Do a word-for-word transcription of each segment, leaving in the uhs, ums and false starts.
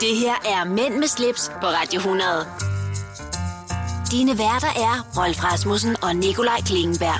Det her er Mænd med slips på Radio hundrede. Dine værter er Rolf Rasmussen og Nikolaj Klingenberg.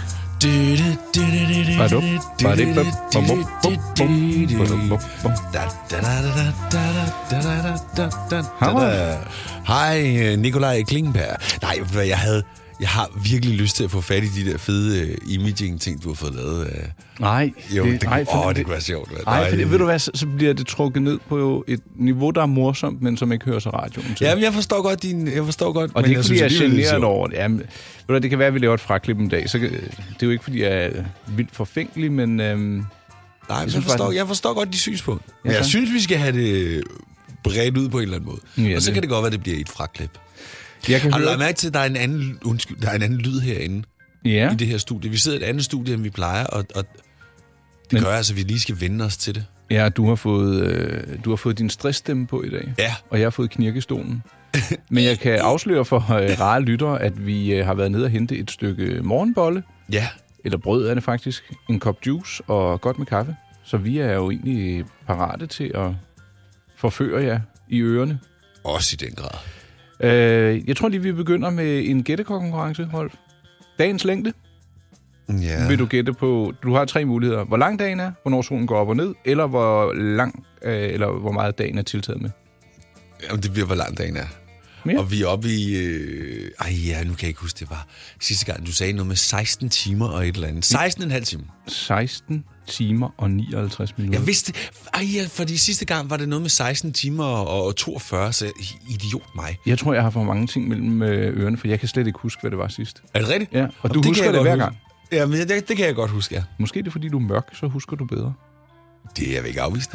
Hej, Nikolaj Klingenberg. Nej, jeg havde... Jeg har virkelig lyst til at få fat i de der fede uh, imaging-ting, du har fået lavet. Uh. Nej. Jo, det, det, nej, åh, det, det kunne være sjovt. Nej, for det, ved du hvad, så, så bliver det trukket ned på et niveau, der er morsomt, men som ikke hører sig radioen til. Jamen, jeg forstår godt din... Jeg forstår godt, og det er ikke, fordi jeg er generet generet over det. Jamen, ved du, det kan være, at vi laver et fraklip en dag. Så, det er jo ikke, fordi jeg er vildt forfængelig, men... Øhm, nej, jeg, jeg, forstår, faktisk... jeg forstår godt de synspunkter. Men ja, jeg synes, vi skal have det bredt ud på en eller anden måde. Ja, og så det. Kan det godt være, at det bliver et fraklip. Jeg kan har du lagt mærke til, at der er en anden, undskyld, der er en anden lyd herinde ja. i det her studie? Vi sidder i et andet studie, end vi plejer, og, og det Men, gør altså, at vi lige skal vende os til det. Ja, du har fået, øh, du har fået din stressstemme på i dag, ja. Og jeg har fået knirkestolen. Men jeg kan afsløre for øh, rare lyttere, at vi øh, har været nede og hente et stykke morgenbolle. Ja. Eller brød er det faktisk. En kop juice og godt med kaffe. Så vi er jo egentlig parate til at forføre jer i ørerne. Også i den grad. Øh, jeg tror lige, vi begynder med en gættekonkurrence, Rolf. Dagens længde. Ja. Vil du gætte på... Du har tre muligheder. Hvor lang dagen er, hvornår solen går op og ned, eller hvor lang, øh, eller hvor meget dagen er tiltaget med. Jamen, det bliver, hvor lang dagen er. Ja. Og vi er oppe i... Øh... Ej ja, nu kan jeg ikke huske, det var sidste gang, du sagde noget med seksten timer og et eller andet. seksten komma fem timer. seksten timer og nioghalvtreds minutter. Jeg vidste... Ej ja, fordi sidste gang var det noget med seksten timer og toogfyrre, så idiot mig. Jeg tror, jeg har for mange ting mellem ørerne, for jeg kan slet ikke huske, hvad det var sidst. Er det rigtigt? Ja, og du det husker det hver gang. Ja, men det, det kan jeg godt huske, ja. Måske det er, fordi du er mørk, så husker du bedre. Det er jeg ikke afvist.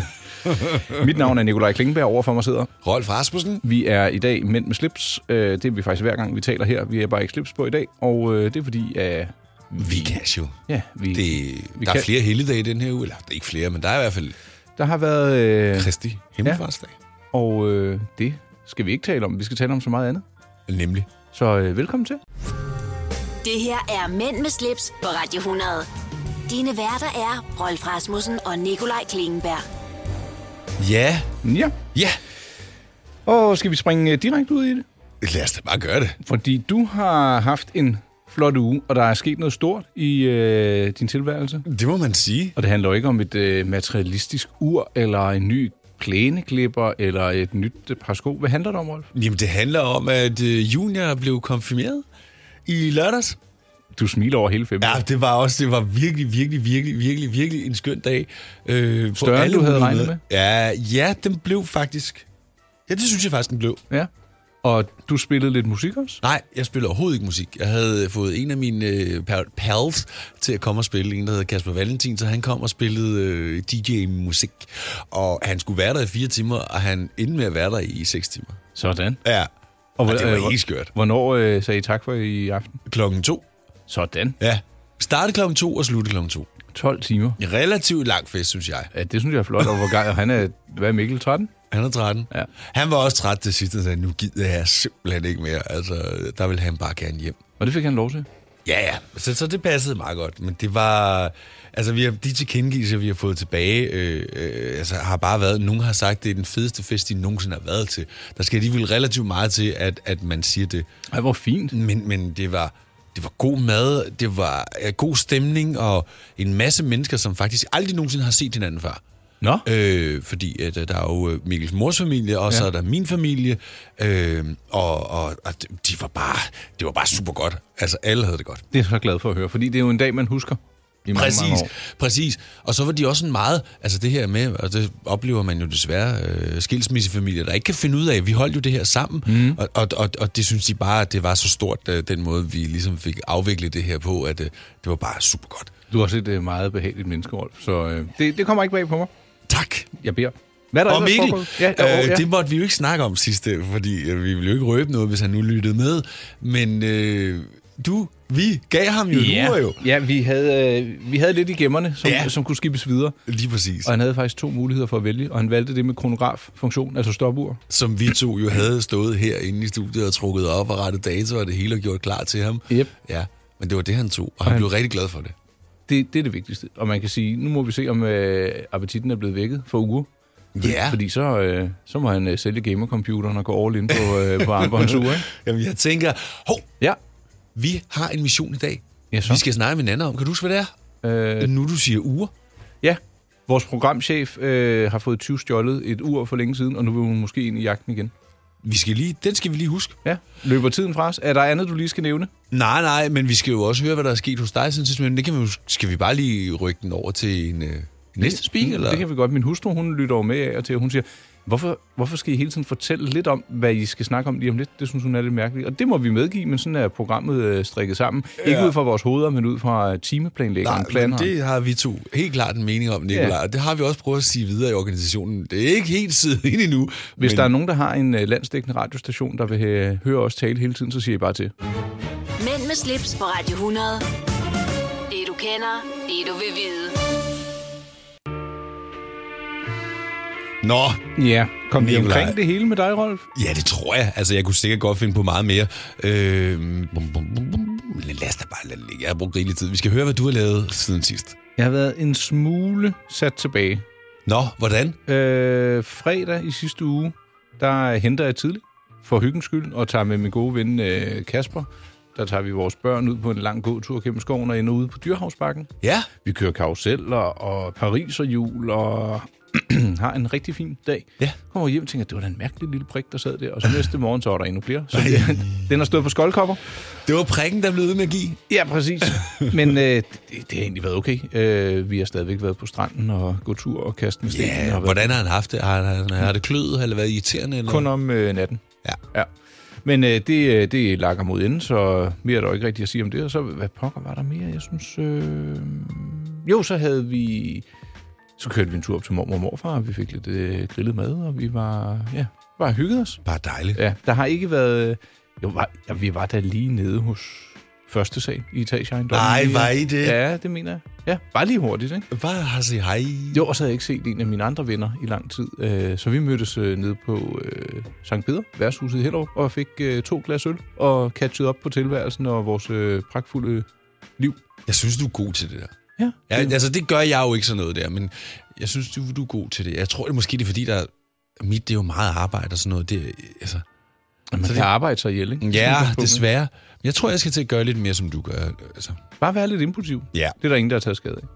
Mit navn er Nikolaj Klingenberg, overfor mig sidder Rolf Rasmussen. Vi er i dag Mænd med slips. Det er vi faktisk hver gang, vi taler her. Vi er bare ikke slips på i dag, og det er fordi, at... Vi kan jo. Ja, vi, det, vi der kan. er flere helligdage i den her uge. Eller, det er ikke flere, men der er i hvert fald... Der har været... Øh, Kristi himmelfartsdag. Ja, og øh, det skal vi ikke tale om. Vi skal tale om så meget andet. Nemlig. Så øh, velkommen til. Det her er Mænd med slips på Radio hundrede. Dine værter er Rolf Rasmussen og Nikolaj Klingenberg. Ja. Ja. Ja. Og skal vi springe direkte ud i det? Lad os da bare gøre det. Fordi du har haft en flot uge, og der er sket noget stort i øh, din tilværelse. Det må man sige. Og det handler jo ikke om et øh, materialistisk ur, eller en ny plæneklipper, eller et nyt øh, par sko. Hvad handler det om, Rolf? Jamen, det handler om, at øh, Junior blev konfirmeret i lørdags. Du smiler over hele fem. Ja, det var også, det var virkelig, virkelig, virkelig, virkelig, virkelig en skøn dag. Øh, Større, end du havde regnet med? Ja, ja, den blev faktisk. Ja, det synes jeg faktisk, den blev. Ja. Og du spillede lidt musik også? Nej, jeg spillede overhovedet ikke musik. Jeg havde fået en af mine øh, pals til at komme og spille. En, der hedder Kasper Valentin, så han kom og spillede øh, D J-musik. Og han skulle være der i fire timer, og han endte med at være der i seks timer. Sådan. Ja, og, og det var helt skørt. Hvornår øh, sagde I tak for i aften? Klokken to. Sådan. Ja. Starte klokken to og slutte klokken to. tolv timer. En relativt lang fest, synes jeg. Ja, det synes jeg er flot. Og hvor gang, han er, hvad er Mikkel, tretten? Han er tretten. Ja. Han var også træt til sidst, og sagde, nu gider jeg simpelthen ikke mere. Altså, der ville han bare gerne hjem. Og det fik han lov til? Ja, ja. Så, så det passede meget godt. Men det var... Altså, vi har, de tilkendegivelser, vi har fået tilbage, øh, øh, altså, har bare været... Nogen har sagt, det er den fedeste fest, de nogensinde har været til. Der skal alligevel relativt meget til, at, at man siger det. Ej, hvor fint. Men, men det var... Det var god mad, det var uh, god stemning, og en masse mennesker, som faktisk aldrig nogensinde har set hinanden før. Nå? Øh, fordi at, der er jo Mikkels mors familie, og ja. Så er der min familie, øh, og, og, og de var bare, det var bare super godt. Altså, alle havde det godt. Det er jeg så glad for at høre, fordi det er jo en dag, man husker. Præcis, mange, mange præcis. Og så var de også sådan meget, altså det her med, og det oplever man jo desværre, øh, skilsmissefamilier, der ikke kan finde ud af, vi holdt jo det her sammen, mm. og, og, og, og det synes de bare, at det var så stort, øh, den måde, vi ligesom fik afviklet det her på, at øh, det var bare super godt. Du er også et øh, meget behageligt menneske, Rolf, så øh, det, det kommer ikke bag på mig. Tak. Jeg beder. Hvad er der og Mikkel, ja, der, øh, ja. det måtte vi jo ikke snakke om sidste, fordi øh, vi ville jo ikke røbe noget, hvis han nu lyttede med, men øh, du... Vi gav ham jo ja. nu jo. Ja, vi havde, øh, vi havde lidt i gemmerne, som, ja. som kunne skibes videre. Lige præcis. Og han havde faktisk to muligheder for at vælge, og han valgte det med kronograf-funktion, altså stopur. Som vi to jo havde stået herinde i studiet og trukket op og rettet data, og det hele og gjort klar til ham. Yep. Ja, men det var det, han tog, og han, han blev rigtig glad for det. det. Det er det vigtigste. Og man kan sige, nu må vi se, om øh, appetitten er blevet vækket for uger. Ja. Fordi så, øh, så må han øh, sælge gamercomputeren og gå all in på, øh, på armbåndsure, ikke? Jamen, jeg tænker, hov, Ja. vi har en mission i dag. Ja, så. Vi skal snakke med Nanna om. Kan du huske, hvad det er? Øh, nu du siger uger. Ja. Vores programchef øh, har fået tyve stjålet et ur for længe siden, og nu vil hun måske ind i jagten igen. Vi skal lige, den skal vi lige huske. Ja. Løber tiden fra os? Er der andet, du lige skal nævne? Nej, nej, men vi skal jo også høre, hvad der er sket hos dig siden sidst. Men det kan vi jo, skal vi bare lige rykke den over til en øh, næste speak, eller? Det kan vi godt. Min hustru, hun lytter jo med af og til, og hun siger, hvorfor, hvorfor skal I hele tiden fortælle lidt om, hvad I skal snakke om lige om lidt? Det synes hun er lidt mærkeligt. Og det må vi medgive, men sådan er programmet øh, strikket sammen. Ja. Ikke ud fra vores hoveder, men ud fra timeplanlæggeren. Nej, men det har vi to helt klart en mening om, Nicolaj. Ja. Og det har vi også prøvet at sige videre i organisationen. Det er ikke helt siddet ind endnu. Hvis men... der er nogen, der har en øh, landsdækkende radiostation, der vil øh, høre os tale hele tiden, så siger I bare til. Mænd med slips på Radio hundrede. Det du kender, det du vil vide. Nå. Ja, kom vi Nicolaj. omkring det hele med dig, Rolf? Ja, det tror jeg. Altså, jeg kunne sikkert godt finde på meget mere. Øh, bum, bum, bum, bum. Lad os da bare lade det ligge. Jeg har brugt rigelig tid. Vi skal høre, hvad du har lavet siden sidst. Jeg har været en smule sat tilbage. Nå, hvordan? Øh, fredag i sidste uge, der henter jeg tidligt for hyggens skyld, og tager med min gode ven øh, Kasper. Der tager vi vores børn ud på en lang gåtur gennem skoven og ender ude på Dyrhavsbakken. Ja. Vi kører karuseller og pariserhjul og har en rigtig fin dag. Ja. Kommer hjem og tænker, det var da en mærkelig lille prik, der sad der. Og så næste morgen, så var der endnu flere. Så det, den har stået på skoldkopper. Det var prikken, der blev ved med at give. Ja, præcis. Men øh, det, det har egentlig været okay. Øh, vi har stadigvæk været på stranden og gå tur og kaste med sten. Ja, hvordan har han haft det? Har, har, har det kløet, eller været irriterende? Eller? Kun om øh, natten. Ja. Ja. Men øh, det, det lakker mod enden, så mere er der jo ikke rigtigt at sige om det. Og så, hvad pokker var der mere? Jeg synes... Øh... Jo, så havde vi... Så kørte vi en tur op til mormor og morfar, og vi fik lidt øh, grillet mad, og vi var... Ja, bare hygget os. Bare dejligt. Ja, der har ikke været... Jo, var, ja, vi var da lige nede hos første sal i etageejendommen. Nej, var I det? Ja, det mener jeg. Ja, bare lige hurtigt, ikke? Bare har sagt hej. Jo, og så havde jeg ikke set en af mine andre venner i lang tid. Så vi mødtes nede på øh, Sankt Peter, værtshuset i Hellerup, og fik øh, to glas øl og catchet op på tilværelsen og vores øh, pragtfulde liv. Jeg synes, du er god til det der. Ja. Ja, altså, det gør jeg jo ikke sådan noget der, men jeg synes, du, du er god til det. Jeg tror, det er måske det er, fordi der... Mit, det er jo meget arbejde og sådan noget. Det, altså, man kan det, arbejde sig ihjel, ikke? Ja, desværre. Men jeg tror, jeg skal til at gøre lidt mere, som du gør. Altså. Bare være lidt impulsiv. Ja. Det er der ingen, der har taget skade af.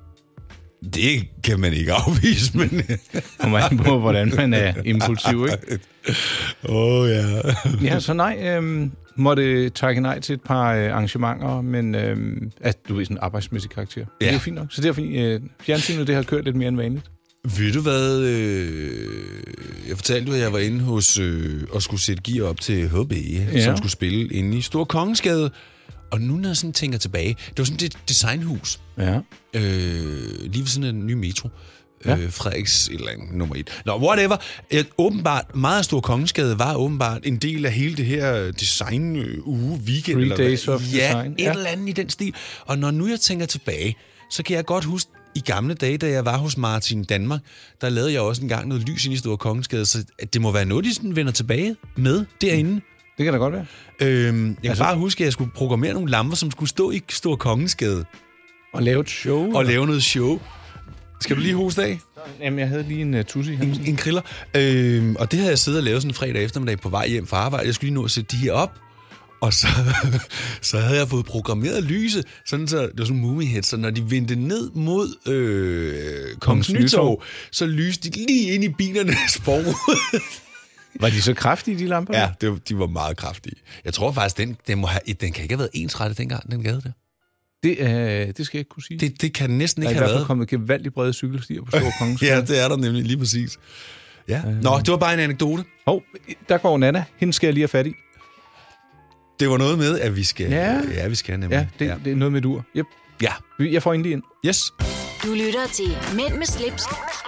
Det kan man ikke afvise, men... Kommer an på, hvordan man er impulsiv, ikke? Åh, oh, ja. Ja, så nej, øhm, måtte takke nej til et par øh, arrangementer, men øhm, at du ved, sådan en arbejdsmæssig karakter. Ja. Det er fint nok. Så derfor øh, fjernsynet, det har kørt lidt mere end vanligt. Ved du hvad? Øh, jeg fortalte jo, at jeg var inde hos øh, og skulle sætte gear op til H B, ja. Som skulle spille inde i Store Kongensgade. Og nu, når jeg sådan tænker tilbage, det var sådan et designhus. Ja. Øh, lige ved sådan en ny metro. Ja. Øh, Frederiks et eller andet, nummer et. Nå, whatever. Et, åbenbart, meget af Store Kongensgade var åbenbart en del af hele det her design-uge, weekend. Three eller days hvad. of ja, design. et ja, et eller andet i den stil. Og når nu jeg tænker tilbage, så kan jeg godt huske, i gamle dage, da jeg var hos Martin Danmark, der lavede jeg også engang noget lys ind i Store Kongensgade, så det må være noget, de sådan vender tilbage med derinde. Det kan da godt være. Øhm, jeg kan altså, bare huske, at jeg skulle programmere nogle lamper, som skulle stå i Store Kongensgade. Og lave et show. Og lave noget show. Skal du lige hoste af? Jamen, jeg havde lige en uh, tussi. En, en kriller. Øhm, og det havde jeg siddet og lavet sådan en fredag eftermiddag på vej hjem fra arbejde. Jeg skulle lige nå at sætte de her op. Og så, så havde jeg fået programmeret lyse, sådan så det var sådan en movie head, så når de vendte ned mod øh, Kongens Nytorv, så lyste de lige ind i bilernes forrude. Var de så kraftige, de lamper? Ja, det, de var meget kraftige. Jeg tror faktisk, den, den, må have, den kan ikke have været ensrettet dengang, den gade der. Det, øh, det skal jeg ikke kunne sige. Det, det kan næsten ikke have været. Der er have i hvert været. fald kommet gevaldigt brede cykelstier på Store Kongens. Ja, det er der nemlig lige præcis. Ja. Øh. Nå, det var bare en anekdote. Hov, oh, der går Nana. Hende skal jeg lige have fat i. Det var noget med, at vi skal... Ja, ja vi skal nemlig. Ja, det, ja. det er noget med et ur. Yep. Ja. Jeg får en lige ind. Yes. Du lytter til Mænd med slips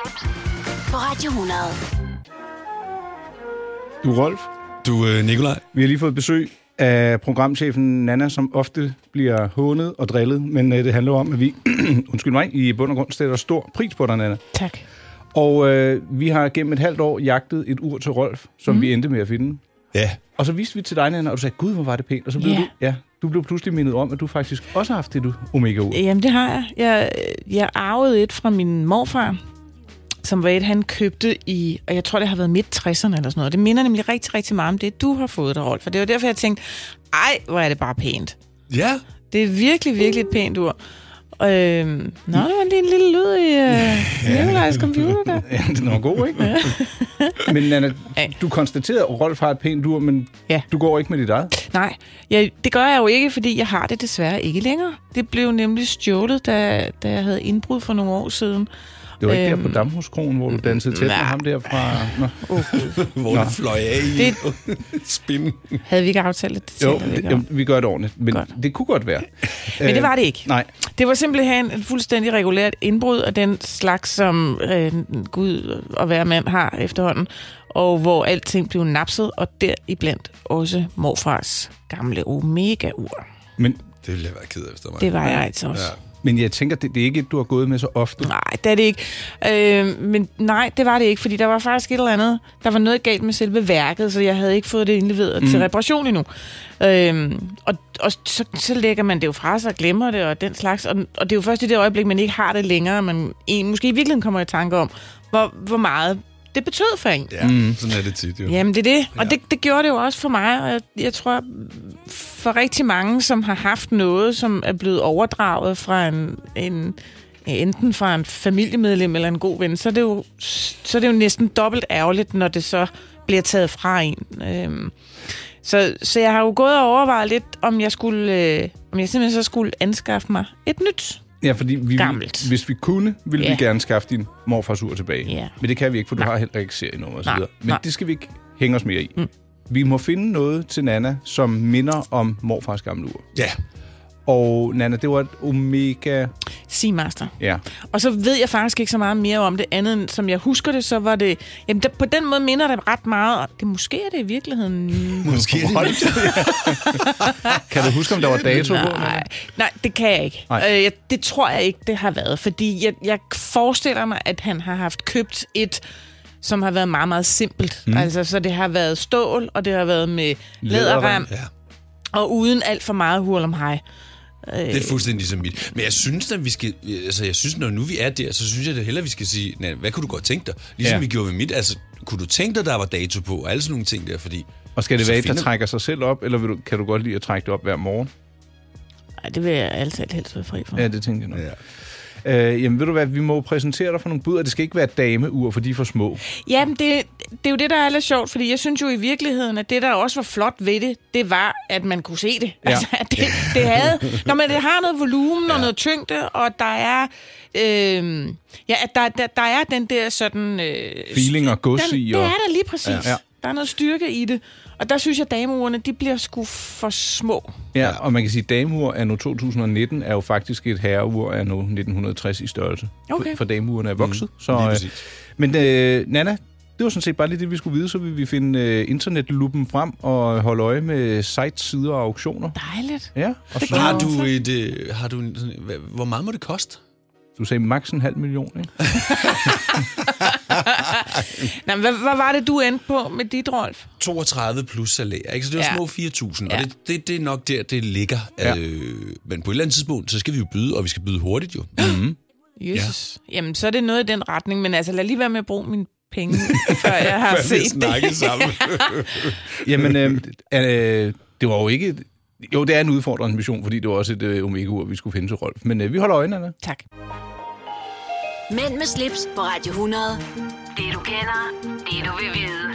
på Radio hundrede. Du, Rolf. Du, øh, Nicolaj. Vi har lige fået besøg af programchefen Nanna, som ofte bliver hånet og drillet, men øh, det handler om, at vi, undskyld mig, i bund og grund sætter stor pris på dig, Nanna. Tak. Og øh, vi har gennem et halvt år jagtet et ur til Rolf, som mm. vi endte med at finde. Ja. Og så viste vi til dig, Nanna, og du sagde, gud, hvor var det pænt. Og så blev, yeah. du, ja, du blev pludselig mindet om, at du faktisk også har haft det Omega-ur. Jamen, det har jeg. Jeg, jeg arvede et fra min morfar, som var et, han købte i, og jeg tror, det har været midt tresserne eller sådan noget. Det minder nemlig rigtig, rigtig meget om det, du har fået der, Rolf. For det var derfor, jeg tænkte, ej, hvor er det bare pænt. Ja. Det er virkelig, virkelig et pænt ur. Øh, nå, det var lige en lille lyd i øh, Nikolajs computer der. Ja, den var god, ikke? Ja. Men Nanna, du konstaterede, at Rolf har et pænt ur, men ja. Du går ikke med dit eget? Nej, ja, det gør jeg jo ikke, fordi jeg har det desværre ikke længere. Det blev nemlig stjålet, da, da jeg havde indbrud for nogle år siden. Det var ikke øhm, der på Damhuskronen, hvor du dansede tæt med ham der fra... Nå. Okay. Hvor du fløj af i det... spin. Havde vi ikke aftalt det? Jo, det, jo, vi gør det ordentligt, men godt. Det kunne godt være. Men det var det ikke. Nej. Det var simpelthen et fuldstændig regulært indbrud af den slags, som øh, Gud og hver mand har efterhånden, og hvor alting blev napset, og deriblandt også morfars gamle Omega-ur. Men det ville jeg være ked af, efter mig. Det var jeg altså også. Ja. Men jeg tænker, det, det er ikke et, du har gået med så ofte. Nej, det er det ikke. Øh, men nej, det var det ikke, fordi der var faktisk et eller andet. Der var noget galt med selve værket, så jeg havde ikke fået det indleveret mm. til reparation endnu. Øh, og og så, så lægger man det jo fra sig og glemmer det og den slags. Og, og det er jo først i det øjeblik, man ikke har det længere, man en, måske i virkeligheden kommer i tanke om, hvor, hvor meget det betød for en. Ja, mm. sådan er det tit jo. Jamen, det er det. Og ja. det, det gjorde det jo også for mig. Og jeg, jeg tror, for rigtig mange, som har haft noget, som er blevet overdraget fra en, en enten fra en familiemedlem eller en god ven, så er det jo, så er det jo næsten dobbelt ærgerligt, når det så bliver taget fra en. Øhm, så, så jeg har jo gået og overvejet lidt, om jeg skulle, øh, om jeg simpelthen så skulle anskaffe mig et nyt. Ja, fordi vi, gammelt. Hvis vi kunne, ville ja. vi gerne skaffe din morfars ur tilbage. Ja. Men det kan vi ikke, for du Nej. har heller ikke serienummer og så Nej. videre. Men Nej. det skal vi ikke hænge os mere i. Mm. Vi må finde noget til Nanna, som minder om morfars gamle ur. Ja. Og Nanna, det var et Omega... Seamaster. Ja. Og så ved jeg faktisk ikke så meget mere om det andet, end som jeg husker det, så var det... Jamen, der, på den måde minder det ret meget. Og det, måske er det i virkeligheden... Måske er det. Kan du huske, om der var dato på? Nej, nej, det kan jeg ikke. Øh, jeg, det tror jeg ikke, det har været. Fordi jeg, jeg forestiller mig, at han har haft købt et, som har været meget, meget simpelt. Mm. Altså, så det har været stål, og det har været med læderrem. Ja. Og uden alt for meget hurl om hej. Det er fuldstændig som mit. Men jeg synes, at vi skal, altså jeg synes, når nu vi er der, så synes jeg det hellere, vi skal sige, nej, hvad kunne du godt tænke dig? Ligesom ja. vi gjorde ved mit, altså, kunne du tænke dig, der var dato på, og alle sådan nogle ting der, fordi... Og skal det være et, der trækker sig selv op, eller vil du, kan du godt lide at trække det op hver morgen? Nej, det vil jeg altid helst være fri for. Ja, det tænker jeg nok. Ja. Øh, jamen ved du hvad, vi må præsentere dig for nogle bud, og det skal ikke være dameur, for de er for små. Jamen, det, det er jo det, der er lidt sjovt, fordi jeg synes jo i virkeligheden, at det, der også var flot ved det, det var, at man kunne se det. Ja. Altså, at det, det havde... Når man det har noget volumen ja. og noget tyngde, og der er... Øh, ja, at der, der, der er den der sådan... Øh, feeling og gods i. Det er der lige præcis. Ja. Der er noget styrke i det. Og der synes jeg, at dameurene, de bliver sgu for små. Ja, og man kan sige, at dameur anno to tusind nitten er jo faktisk et herreur anno nitten tres i størrelse. Okay. For, for dameurene er vokset. Mm, så, øh, men øh, Nanna, det var sådan set bare lige det, vi skulle vide. Så vil vi finde øh, internetluppen frem og holde øje med sites, sider og auktioner. Dejligt. Ja. Og så, har du et... Øh, har du en, sådan, hvor meget må det koste? Du sagde maks en halv million, ikke? Nå, hvad, hvad var det, du endte på med dit, Rolf? toogtredive plus salær, ikke? Så det var ja. små fire tusind, ja. Og det, det, det er nok der, det ligger. Ja. Øh, men på et eller andet tidspunkt, så skal vi jo byde, og vi skal byde hurtigt jo. Mm-hmm. Jesus. Ja. Jamen, så er det noget i den retning, men altså lad lige være med at bruge mine penge, før jeg har før set det. sammen. Jamen, øh, øh, det var jo ikke... Jo, det er en udfordrende mission, fordi det var også et øh, omega-ur, vi skulle finde til Rolf. Men øh, vi holder øjnene. Tak. Mænd med slips på Radio hundrede. Det du kender, det du vil vide.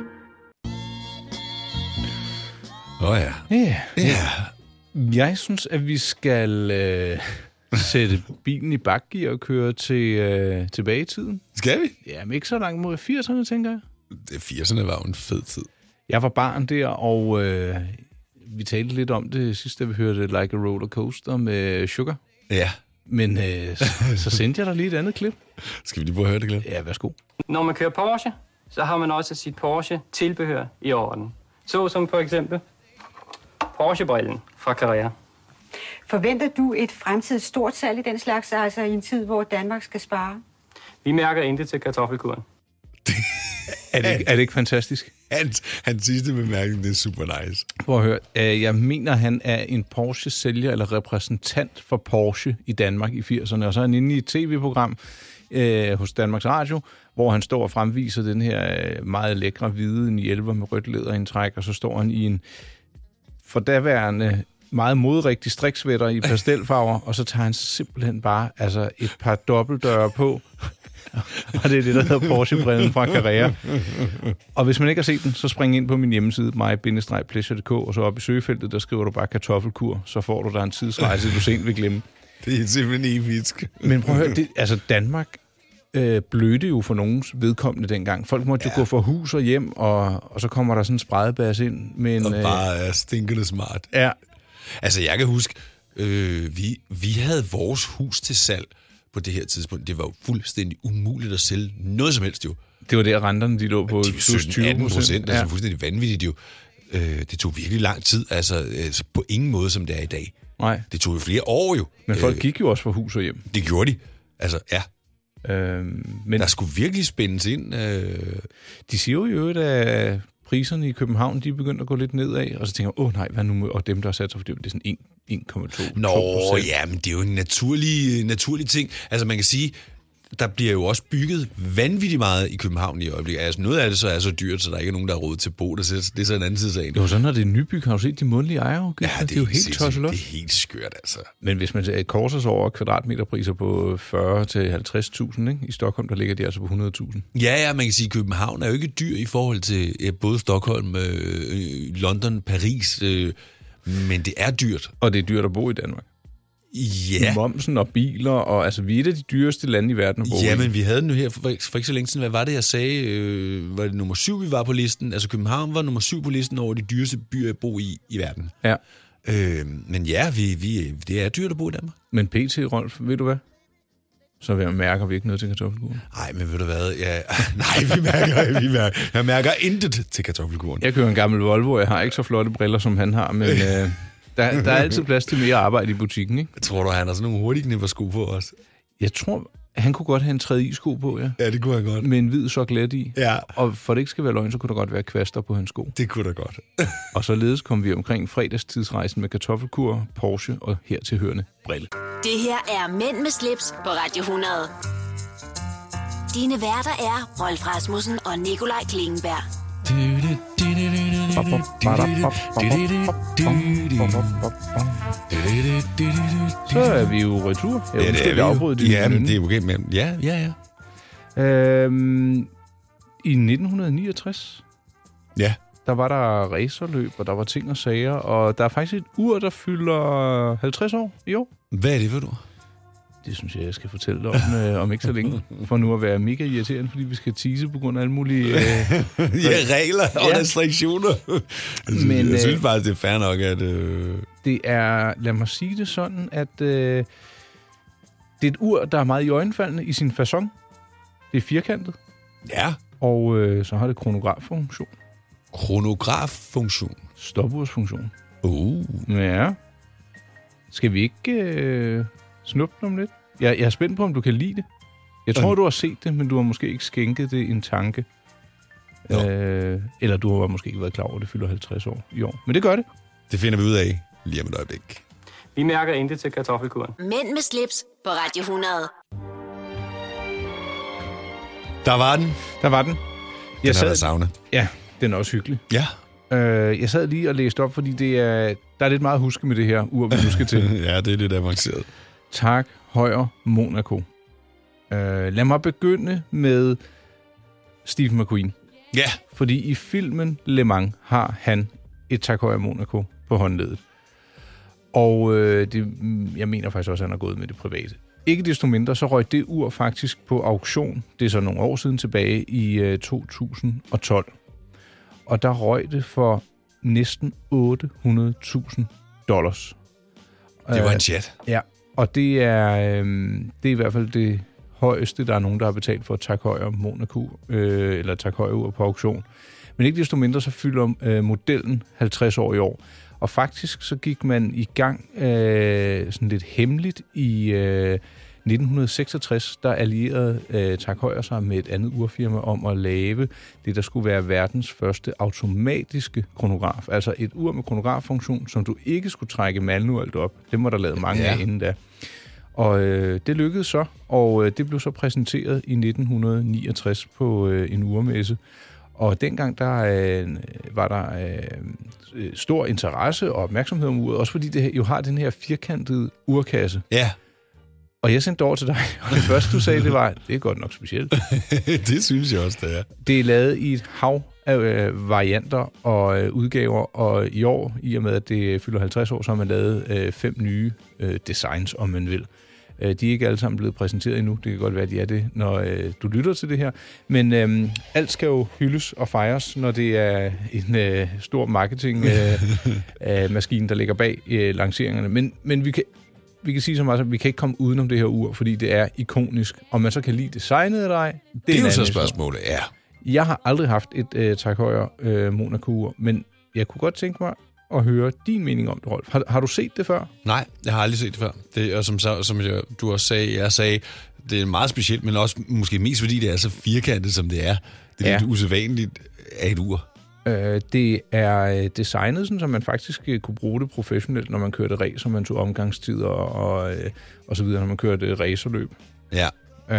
Åh oh, ja. Ja. ja. Jeg synes, at vi skal øh, sætte bilen i bakgear og køre til, øh, tilbage i tiden. Skal vi? Jamen ikke så langt mod firserne, tænker jeg. Det firserne var jo en fed tid. Jeg var barn der, og øh, vi talte lidt om det sidst, da vi hørte Like a Roller Coaster med Sugar. Ja. Men øh, så, så sendte jeg dig lige et andet klip. Skal vi lige prøve at høre det klip? Ja, værsgo. Når man kører Porsche, så har man også sit Porsche-tilbehør i orden. Så som for eksempel Porsche-brillen fra Carrera. Forventer du et fremtidigt stort salg i den slags, altså i en tid, hvor Danmark skal spare? Vi mærker intet til kartoffelkuren. Er det, er det ikke fantastisk? Hans, hans sidste bemærkning, det er super nice. Prøv at høre. Jeg mener, han er en Porsche-sælger eller repræsentant for Porsche i Danmark i firserne, og så er han inde i et tv-program. øh, hos Danmarks Radio, hvor han står og fremviser den her øh, meget lækre hvide ni elleve med rødt læderindtræk, og så står han i en for daværende meget modrigtig striksvætter i pastelfarver, og så tager han simpelthen bare altså et par dobbeltdøre på. Og det er det, der hedder Porsche-brillen fra Carrera. Og hvis man ikke har set den, så spring ind på min hjemmeside, my bindestreg pleasure punktum d k, og så op i søgefeltet, der skriver du bare kartoffelkur, så får du der en tidsrejse, du sent vil glemme. Det er simpelthen episk. Men prøv at høre, det, altså Danmark øh, blødte jo for nogens vedkommende dengang. Folk måtte ja. jo gå fra hus og hjem, og, og så kommer der sådan en spredebas ind. Men, og bare er stinkende smart. Ja. Altså, jeg kan huske, øh, vi, vi havde vores hus til salg på det her tidspunkt. Det var jo fuldstændig umuligt at sælge noget som helst, jo. Det var der, renterne de lå på de plus tyve atten procent. Altså, ja. fuldstændig vanvittigt, jo. Øh, det tog virkelig lang tid, altså øh, på ingen måde, som det er i dag. Nej. Det tog jo flere år, jo. Men folk gik jo også fra hus og hjem. Det gjorde de. Altså, ja. Øhm, men der skulle virkelig spændes ind. Øh... De siger jo i øvrigt, at priserne i København, de er begyndt at gå lidt nedad, og så tænker jeg, åh nej, hvad nu? Og dem, der har sat sig for det, det er sådan en komma to procent. Nå, ja, men det er jo en naturlig, naturlig ting. Altså, man kan sige, der bliver jo også bygget vanvittigt meget i København i øjeblikket. Altså, noget af det så er så dyrt, så der ikke er nogen, der har råd til at bo. Det er så en anden side af. Jo, sådan når det er nybyg, har du set de månedlige ejerafgifter? Ja, det, det er jo helt tosset. Det er helt skørt, altså. Men hvis man ser korser så over kvadratmeterpriser på fyrre til halvtreds tusind, ikke? I Stockholm, der ligger de altså på hundrede tusind. Ja, ja, man kan sige, at København er jo ikke dyr i forhold til ja, både Stockholm, øh, London, Paris, øh, men det er dyrt. Og det er dyrt at bo i Danmark. Ja. Momsen og biler, og altså vi er et af de dyreste lande i verden at bo i. Ja, men vi havde den jo her for, for ikke så længe siden. Hvad var det, jeg sagde? Øh, var det nummer syv, vi var på listen? Altså København var nummer syv på listen over de dyreste byer at bo i i verden. Ja. Øh, men ja, vi, vi, det er dyrt at bo i Danmark. Men P T, Rolf, ved du hvad? Så mærker vi ikke noget til kartoffelkuren. Nej, men ved du hvad? Ja, nej, vi mærker, vi mærker, jeg mærker intet til kartoffelkuren. Jeg kører en gammel Volvo, jeg har ikke så flotte briller, som han har, men... Øh, Der, der er altid plads til mere arbejde i butikken, ikke? Jeg tror du, han har sådan nogle hurtigknippersko på os? Jeg tror, han kunne godt have en tredje sko på, ja. Ja, det kunne han godt. Med en hvid soklet i. Ja. Og for det ikke skal være løgn, så kunne der godt være kvaster på hans sko. Det kunne der godt. Og således kom vi omkring fredagstidsrejsen med kartoffelkur, Porsche og hertilhørende brille. Det her er Mænd med slips på Radio hundrede. Dine værter er Rolf Rasmussen og Nikolaj Klingenberg. Så er vi jo retur. Jeg ja, det er vi afbryde jo. Ja, det er okay. Men ja, ja, ja. Øhm, I nitten niogtres, ja. der var der racerløb, og der var ting og sager, og der er faktisk et ur, der fylder halvtreds år i år. Hvad er det for du? Det synes jeg, jeg skal fortælle dig om, øh, om ikke så længe. For nu at være mega irriterende, fordi vi skal tease på grund af alle mulige... Øh, ja, regler og ja. restriktioner. Altså, Men, jeg synes øh, faktisk, det er fair nok, at... Øh... Det er, lad mig sige det sådan, at øh, det er et ur, der er meget iøjnefaldende i sin facon. Det er firkantet. Ja. Og øh, så har det kronograffunktion. Kronograffunktion? Stopursfunktion. Uh. Ja. Skal vi ikke... Øh, snup om lidt. Jeg, jeg er spændt på, om du kan lide det. Jeg tror, um. du har set det, men du har måske ikke skænket det en tanke. Øh, eller du har måske ikke været klar over, at det fylder halvtreds år i år. Men det gør det. Det finder vi ud af lige om et øjeblik. Vi mærker intet til kartoffelkuren. Mænd med slips på Radio hundrede. Der var den. Der var den. Den jeg har sad... jeg savnet. Ja, den er også hyggelig. Ja. Øh, jeg sad lige og læste op, fordi det er, der er lidt meget at huske med det her ur, vi nu skal til. Ja, det er lidt avanceret. Tag Heuer Monaco. Øh, lad mig begynde med Steve McQueen. Ja. Fordi i filmen Le Mans har han et Tag Heuer Monaco på håndledet. Og øh, det, jeg mener faktisk også, at han har gået med det private. Ikke desto mindre, så røg det ur faktisk på auktion. Det er så nogle år siden tilbage i øh, to tusind og tolv. Og der røg det for næsten otte hundrede tusind dollars. Det var en chat. Ja, og det er, øh, det er i hvert fald det højeste, der er nogen, der har betalt for Tag Heuer Monaco, øh, eller Tag Heuer ur på auktion. Men ikke desto mindre, så fylder øh, modellen halvtreds år i år. Og faktisk så gik man i gang øh, sådan lidt hemmeligt i øh, nitten seksogtres, der allierede øh, Tag Heuer sig med et andet urfirma om at lave det, der skulle være verdens første automatiske kronograf. Altså et ur med kronograffunktion, som du ikke skulle trække manuelt op. Det må der lavet mange ja. af inden da. Og øh, det lykkedes så, og øh, det blev så præsenteret i nitten niogtres på øh, en urmesse. Og dengang der øh, var der øh, stor interesse og opmærksomhed om uret, også fordi det jo har den her firkantede urkasse. Ja. Og jeg sendte over til dig, og det første du sagde, det var, det er godt nok specielt. Det synes jeg også, det er. Det er lavet i et hav af øh, varianter og øh, udgaver, og i år, i og med at det fylder halvtreds år, så har man lavet øh, fem nye øh, designs, om man vil. Øh, de er ikke alle sammen blevet præsenteret endnu. Det kan godt være, at de er det, når øh, du lytter til det her. Men øh, alt skal jo hyldes og fejres, når det er en øh, stor marketingmaskine, øh, der ligger bag øh, lanceringerne. Men, men vi kan Vi kan sige så meget, at vi kan ikke komme udenom det her ur, fordi det er ikonisk. Om man så kan lide designet eller ej, det, det er, er jo så spørgsmålet, ja. Jeg har aldrig haft et øh, Tag Heuer øh, Monaco-ur, men jeg kunne godt tænke mig at høre din mening om det, Rolf. Har, har du set det før? Nej, jeg har aldrig set det før. Det, og som, som jeg, du også sagde, jeg sagde, det er meget specielt, men også måske mest fordi det er så firkantet, som det er. Det er ja. lidt usædvanligt af et ur. Øh, det er designet, sådan, så man faktisk kunne bruge det professionelt, når man kørte racer, man tog omgangstider og, og, og så videre, når man kørte racerløb. Ja.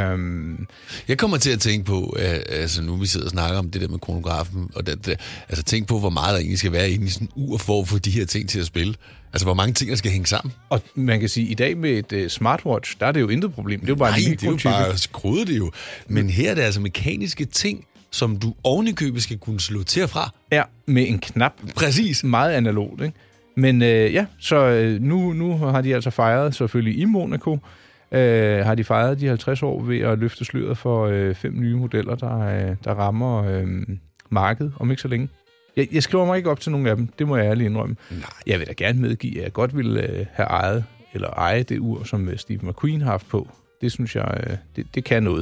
Øhm, jeg kommer til at tænke på, øh, altså nu vi sidder og snakker om det der med kronografen, og det, det, altså tænk på, hvor meget der egentlig skal være inde i sådan en ur for at få de her ting til at spille. Altså hvor mange ting, der skal hænge sammen. Og man kan sige, at i dag med et uh, smartwatch, der er det jo intet problem. Det er jo bare Nej, en det er jo bare skruet det jo. Men her er det altså mekaniske ting, som du oven i købet skal kunne slå til og fra. Ja, med en knap. Præcis. Meget analogt, ikke? Men øh, ja, så øh, nu, nu har de altså fejret, selvfølgelig i Monaco, øh, har de fejret de halvtreds år ved at løfte sløret for øh, fem nye modeller, der, øh, der rammer øh, markedet om ikke så længe. Jeg, jeg skriver mig ikke op til nogle af dem, det må jeg ærligt indrømme. Nej. Jeg vil da gerne medgive, at jeg godt ville øh, have ejet, eller eje det ur, som øh, Steve McQueen har haft på. Det synes jeg, øh, det, det kan noget.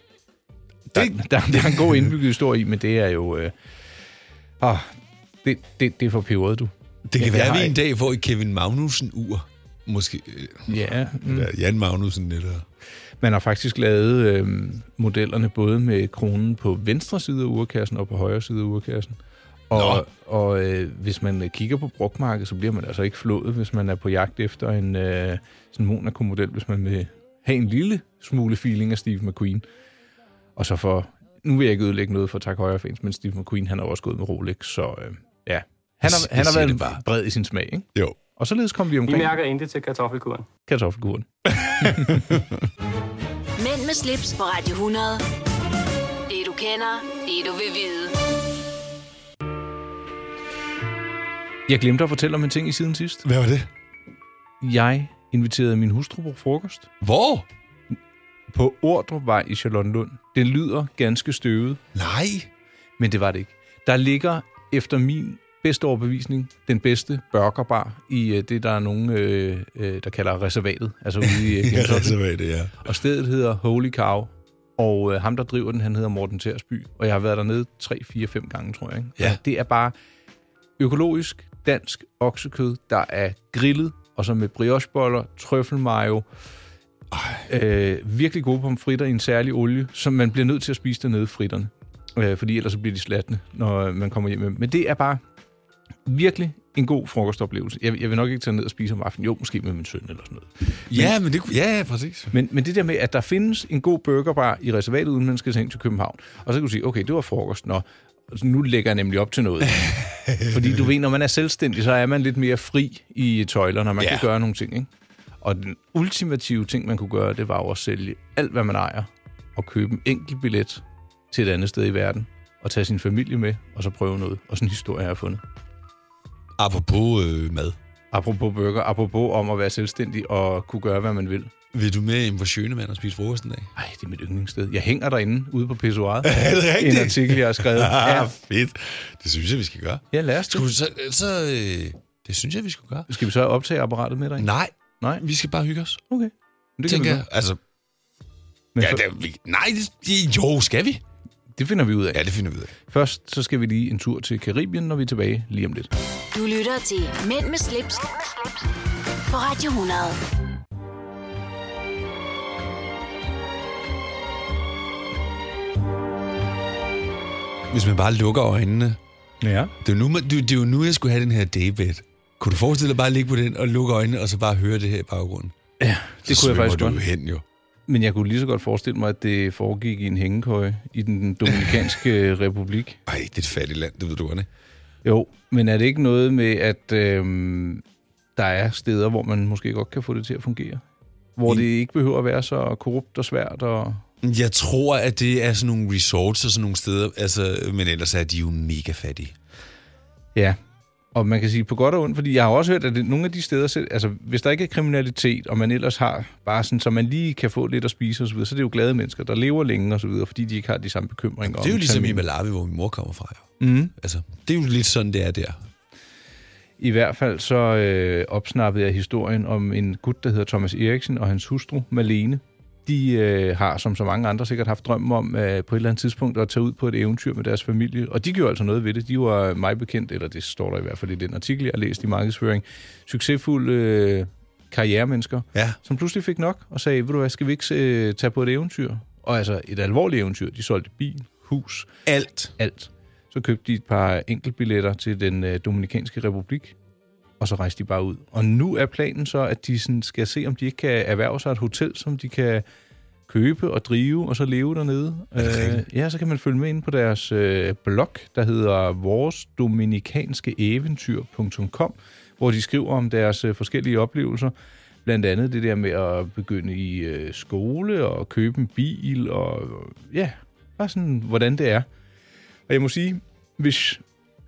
Der, der, der, der er en god indbygget historie i, men det er jo... Øh, åh, det, det, det er for peberet, du. Det kan jeg, være, jeg vi en ikke... dag får et Kevin Magnussen-ur. Måske. Ja. Mm. Eller Jan Magnussen, eller... Man har faktisk lavet øh, modellerne både med kronen på venstre side af urkassen og på højre side af urkassen. Og, og øh, hvis man kigger på brugtmarkedet, så bliver man altså ikke flået, hvis man er på jagt efter en øh, sådan Monaco-model, hvis man vil have en lille smule feeling af Steve McQueen. Og så for, nu vil jeg ikke ødelægge noget for Tag Heuer-fans, men Steve McQueen, han har også gået med Rolex, så øh, ja. Han har, han har været bred i sin smag, ikke? Jo. Og således kom vi omkring... I mærker intet til kartoffelkuren. Kartoffelkuren. Mænd med slips på Radio hundrede. Det du kender, det du vil vide. Jeg glemte at fortælle om en ting i siden sidst. Hvad var det? Jeg inviterede min hustru på frokost. Hvor? På Ordrupvej i Charlottenlund. Det lyder ganske støvet. Nej. Men det var det ikke. Der ligger efter min bedste overbevisning den bedste burgerbar i uh, det, der er nogen, øh, øh, der kalder reservatet. Altså ude i uh, reservatet, ja. Og stedet hedder Holy Cow. Og øh, ham, der driver den, han hedder Morten Tersby. Og jeg har været dernede tre, fire, fem gange, tror jeg. Ikke? Ja. Det er bare økologisk, dansk oksekød, der er grillet, og så med briocheboller, trøffelmayo, øh, virkelig gode pomfritter i en særlig olie, som man bliver nødt til at spise dernede, fritterne. Øh, fordi ellers så bliver de slatne, når man kommer hjem med. Men det er bare virkelig en god frokostoplevelse. Jeg, jeg vil nok ikke tage ned og spise om aftenen. Jo, måske med min søn eller sådan noget. Ja, men det, ja, ja, præcis. Men, men det der med, at der findes en god burgerbar i reservatet, uden man skal ind til København. Og så kan du sige, okay, det var frokost. Nå, nu lægger jeg nemlig op til noget. Fordi du ved, når man er selvstændig, så er man lidt mere fri i tøjlerne, når man ja. kan gøre nogle ting, ikke? Og den ultimative ting, man kunne gøre, det var jo at sælge alt, hvad man ejer, og købe en enkelt billet til et andet sted i verden, og tage sin familie med, og så prøve noget. Og sådan en historie har jeg fundet. Apropos øh, mad. Apropos burger, apropos om at være selvstændig og kunne gøre, hvad man vil. Vil du med ind på Schønemann og spise frokost en dag? Ej, det er mit yndlingssted. Jeg hænger derinde ude på pissoiret. Er det rigtigt? En artikel, jeg har skrevet. Ja, fedt. Det synes jeg, vi skal gøre. Ja, lad os det. Skulle, så, så, øh, det synes jeg, vi skulle gøre. Skal vi så optage apparatet med dig? Nej, Nej, vi skal bare hygge os. Okay. Det tænker jeg. Altså, Men ja, for... der, vi, nej, det, jo, skal vi? Det finder vi ud af. Ja, det finder vi ud af. Først så skal vi lige en tur til Karibien, når vi er tilbage lige om lidt. Du lytter til Mænd med slips på Radio hundrede. Hvis man bare lukker øjnene. Ja. Det er, nu, det, det er jo nu, jeg skulle have den her daybed. Kunne du forestille dig bare at ligge på den og lukke øjnene, og så bare høre det her i baggrunden? Ja, Det kunne jeg faktisk godt. Du hen, jo. Men jeg kunne lige så godt forestille mig, at det foregik i en hængekøje i den Dominikanske Republik. Ej, det er et fattigt land, det ved du, ikke? Jo, men er det ikke noget med, at øhm, der er steder, hvor man måske godt kan få det til at fungere? Hvor det ikke behøver at være så korrupt og svært? Og... Jeg tror, at det er sådan nogle resorts og sådan nogle steder, altså, men ellers er de jo mega fattige. Ja, og man kan sige på godt og ondt, fordi jeg har også hørt, at det, nogle af de steder, altså hvis der ikke er kriminalitet, og man ellers har bare sådan, så man lige kan få lidt at spise osv., så, så er det jo glade mennesker, der lever længe og så videre, fordi de ikke har de samme bekymringer. Det er jo ligesom i Malawi, hvor min mor kommer fra. Jo. Mm. Altså, det er jo lidt sådan, det er der. I hvert fald så øh, opsnappede jeg historien om en gut, der hedder Thomas Eriksen, og hans hustru, Malene. De øh, har, som så mange andre, sikkert haft drømmen om øh, på et eller andet tidspunkt at tage ud på et eventyr med deres familie. Og de gjorde altså noget ved det. De var mig bekendt, eller det står der i hvert fald i den artikel, jeg har læst i markedsføring, succesfulde øh, karrieremennesker, ja. Som pludselig fik nok og sagde, ved du hvad, skal vi ikke øh, tage på et eventyr? Og altså et alvorligt eventyr. De solgte bil, hus. Alt. Alt. Så købte de et par enkeltbilletter til den øh, Dominikanske Republik, og så rejste de bare ud. Og nu er planen så, at de sådan skal se, om de ikke kan erhverve sig et hotel, som de kan købe og drive, og så leve dernede. Øh, ja, så kan man følge med ind på deres øh, blog, der hedder vores dominikanske eventyr punktum com, hvor de skriver om deres øh, forskellige oplevelser. Blandt andet det der med at begynde i øh, skole og købe en bil, og øh, ja, bare sådan, hvordan det er. Og jeg må sige, hvis...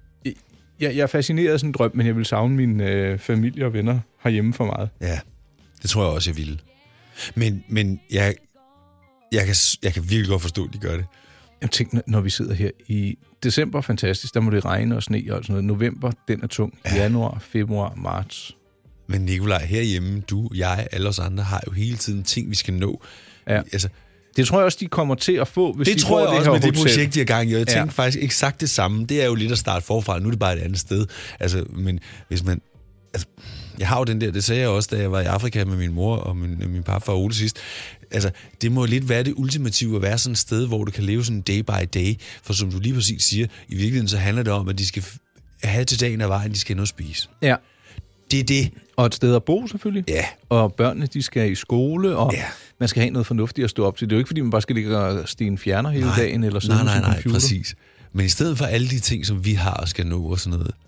Jeg, jeg er fascineret af sådan en drøm, men jeg vil savne mine øh, familie og venner herhjemme for meget. Ja, det tror jeg også, jeg ville. Men, men jeg, jeg, kan, jeg kan virkelig godt forstå, at de gør det. Jeg tænker, når vi sidder her i december, fantastisk, der må det regne og sne og sådan noget. November, den er tung. Ja. Januar, februar, marts. Men Nikolaj, herhjemme, du, jeg, alle os andre, har jo hele tiden ting, vi skal nå. Ja. Altså, det tror jeg også, de kommer til at få, hvis det de tror jeg det også her med hotel. det projekt, de har gang i. Jeg tænkte ja. faktisk eksakt det samme. Det er jo lidt at starte forfra. Nu er det bare et andet sted. Altså, men hvis man... Altså, jeg har jo den der, det sagde jeg også, da jeg var i Afrika med min mor og min, min papfar Ole sidst. Altså, det må lidt være det ultimative at være sådan et sted, hvor du kan leve sådan day by day. For som du lige præcis siger, i virkeligheden så handler det om, at de skal have til dagen af vejen, de skal have noget at spise. Ja. Det er det. Og et sted at bo, selvfølgelig. Ja. Og børnene, de skal i skole, og ja. Man skal have noget fornuftigt at stå op til. Det er jo ikke, fordi man bare skal ligge og stene fjerner hele nej. dagen, eller sidde nej, nej, med sin nej, computer. præcis. Men i stedet for alle de ting, som vi har og skal nå og sådan noget.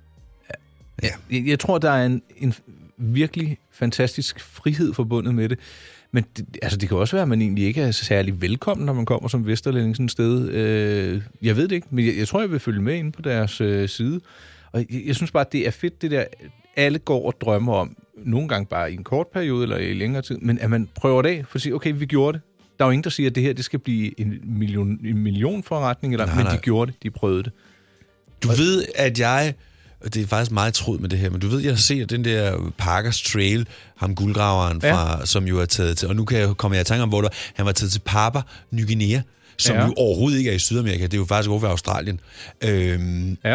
Ja. Jeg, jeg tror, der er en, en virkelig fantastisk frihed forbundet med det. Men det, altså, det kan også være, at man egentlig ikke er særlig velkommen, når man kommer som vesterlænding sådan et sted. Øh, jeg ved det ikke, men jeg, jeg tror, jeg vil følge med ind på deres øh, side. Og jeg, jeg synes bare, at det er fedt, det der, alle går og drømmer om, nogle gange bare i en kort periode eller i længere tid, men at man prøver det af, for at sige, okay, vi gjorde det. Der er jo ingen, der siger, at det her det skal blive en million, en million forretning, eller, nej, men nej. De gjorde det, de prøvede det. Du og ved, at jeg... Det er faktisk meget tråd med det her, men du ved, jeg ser den der Parkers Trail, ham guldgraveren, fra, ja. Som jo er taget til, og nu kan jeg komme jeg i tanke om, hvor der, han var taget til Papua Ny Guinea, som ja. Jo overhovedet ikke er i Sydamerika, det er jo faktisk over ved Australien. Øhm, ja.